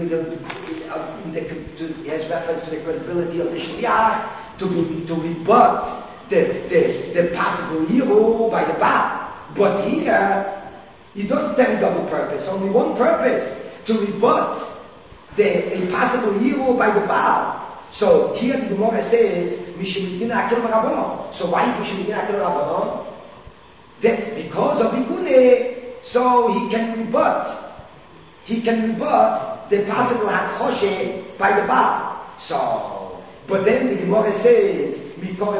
has reference to the credibility of the Shliach to rebut the possible hero by the Baal. But here, he doesn't have a double purpose, only one purpose, to rebut a possible hero by the Baal. So here the Gemara says, Mishimidina Akil Rabbanon. So why is Mishimidina Akil Rabbanon? That's because of Igune, so he can rebut the possible Hakhoshe by the Baal. So, but then the Gemara says, so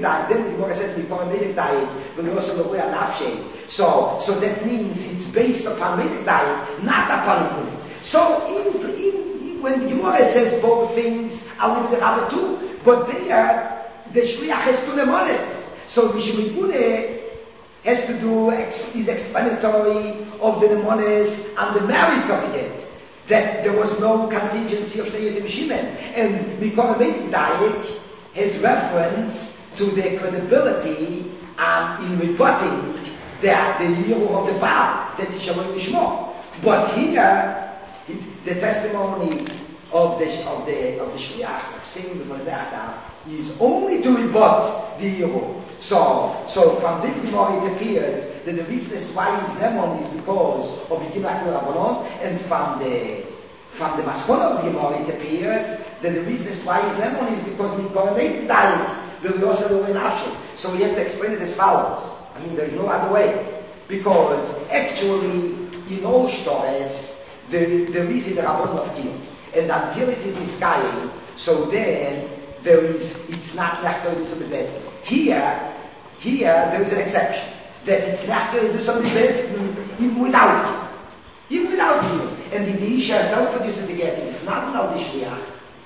that means it's based upon Medikdai, not upon Igune. So when the Gemara says both things, I'll leave the Rabbi too, but there, the Shliach has to the mones. So Mishimigune has to do, is explanatory of the mones and the merits of it. That there was no contingency of Shneis and Shimen. And Mikoramedik Daik has reference to the credibility and in rebutting the hero of the Baal, that is Shalom Yishmo. But here, the testimony of the Shliach of saying the Mordechai is only to rebut the hero. So from this Gemara it appears that the reason as why is Nemon is because of the Akil Rabbanon, and from the Maskona of the Gemara it appears that the reason as why is Nemon is because we correlate Daik will also do an action. So we have to explain it as follows. I mean, there is no other way, because actually in all stories there is the Rabbanon of Kiyum. And until it is Niskayin, so then it's not Nachtor do something best. Here there is an exception, that it's Nachtor do something best even without him. And if the Isha herself produces the get, if it's not without the Shliach,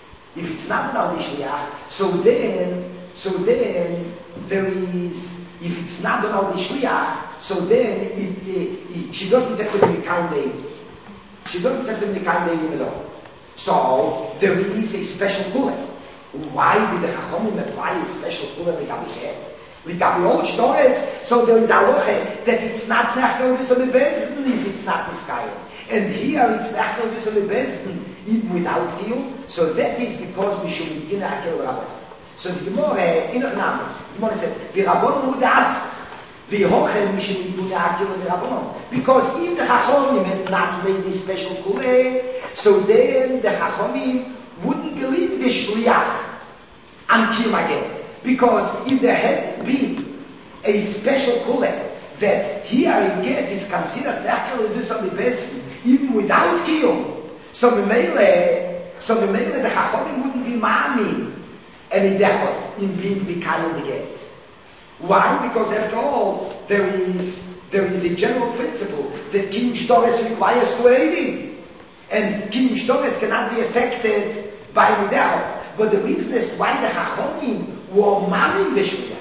so then there is, if it's not without the Shliach, so then she doesn't have to be Mekayim. She doesn't have to be Mekayim at all. So there is a special kula. Why did the Chachomim apply a special kula Ligabi Het? Ligabi all stories, so there is a loche that it's not Nachtor Yisrael Bezden if it's not Niskayin. And here it's Nachtor Yisrael Bezden even without Kiyum. So that is because we should begin Akil Rabbanon. So the Gemara in Gemara says, "Virabonu datzrich, The Hochem Mishim Yidune Akil and Rabbanon. Because if the Chachomim had not made this special kule, so then the Chachomim wouldn't believe the Shliach and Kiyum HaGet. Because if there had been a special kule that here in Get is considered Lechkel Yidus on the best, even without Kiyum, so the Mele the Chachomim wouldn't be Ma'amin any dechot in being Mikayim the Get. Why? Because after all, there is a general principle that Kiyum Shtores requires Kureidim. And Kiyum Shtores cannot be affected by Midechot. But the reason is why the Chachomim were Mamin Veshuyah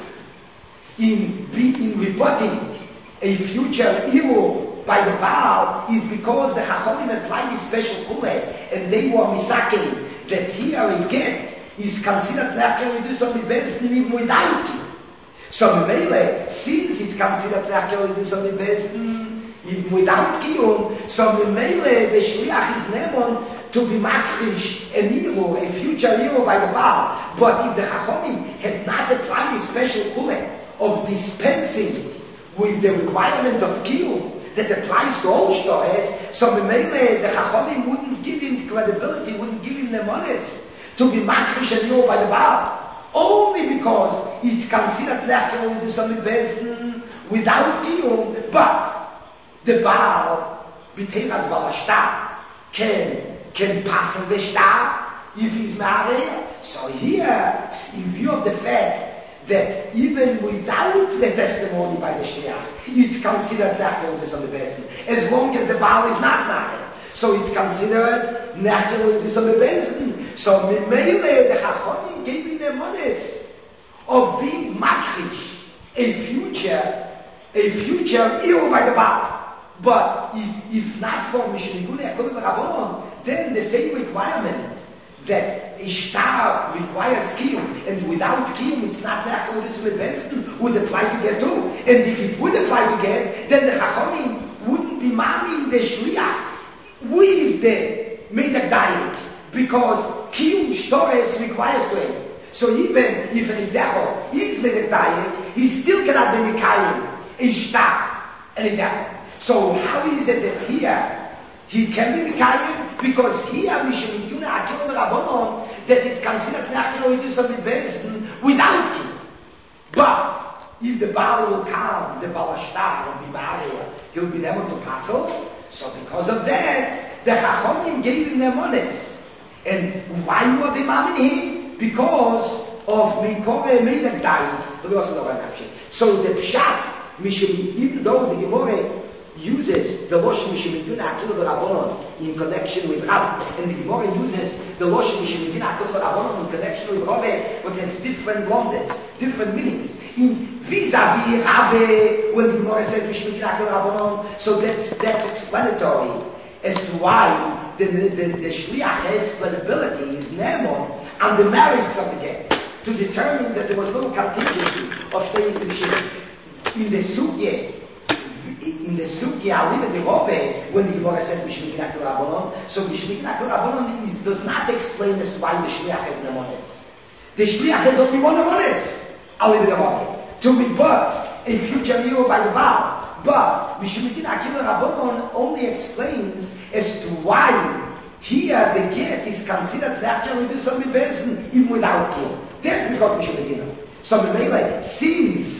in rebutting a future evil by the Baal is because the Chachomim applied this special kule and they were misakelim that here a get is considered Lechkel Yidus on the best even without Kiyum. So Mele, since it's considered Lechkel Yidus on the best even without Kiyum, so Mele the Shliach is Nemon to be makrish an evil, a future evil by the Baal. But if the Chachomim had not applied this special kule of dispensing with the requirement of Kiyum that applies to all Shtores, so Mele the Chachomim wouldn't give him credibility, wouldn't give him the monies to be makrish an evil by the Baal. Only because it's considered Lechkel Yidus on the best without Kiyum, but the Baal, B'teiras Baal Ashtar, can pass on the shtar if he's married. So here, in view of the fact that even without the testimony by the shliach, it's considered Lechkel Yidus on the best, as long as the Baal is not married. So it's considered Lechkel Yidus on the best. So Mimele, the Chachomim gave him the monies of being makrish, a future evil by the Baal. But if not for Mishmigune Akolim Rabbanon, then the same requirement that Ishtar requires Kiyum, and without Kiyum it's not Lechkel Yidus Lebensten, would apply to Get too. And if it would apply to Get, then the Chachomim wouldn't be Mamin the Shliach with the Medak Dayik, because Kiyum Shtores requires to him. So even if a Decho is Medak Dayik, he still cannot be Mikayim, Ishtar, and a Decho. So how is it that here he can be Mikayim? Because here Mishum Yidune Akil Rabbanon that it's considered Lechkel Yidus on the best without Kiyum. But if the Baal will come, the Baal Ashtar will be married, he'll be able to passel. So because of that, the Chachomim gave him their monies. And why were they mamming him? Because of Mikore Medak Dayik. So the Pshat, even though the Gemara uses the Loshen Mishum Yidune Akil Rabbanon in connection with Rabbi, and the Gemara uses the Loshen Mishum Yidune Akil Rabbanon in connection with Rabbi, but has different blondes, different meanings. In vis-a-vis Rabbi, when the Gemara says Mishum Yidune Akil Rabbanon, so that's explanatory as to why the Shliach has credibility, is Nemon, on the merits of the get, to determine that there was no contingency of Shteis and Shim. In the Sugya, even the Rebbe, when the Gemara says Mishum Yidune Akil Rabbanon, so Mishum Yidune Akil Rabbanon does not explain as to why the Shliach has Nemones. The Shliach has only one Nemones, only the Rebbe, to rebut a future evil by the Baal. But Mishum Yidune Akil Rabbanon only explains as to why here the get is considered Lechkel Yidus on the best even without Kiyum. That's because Mishum Yidune. So since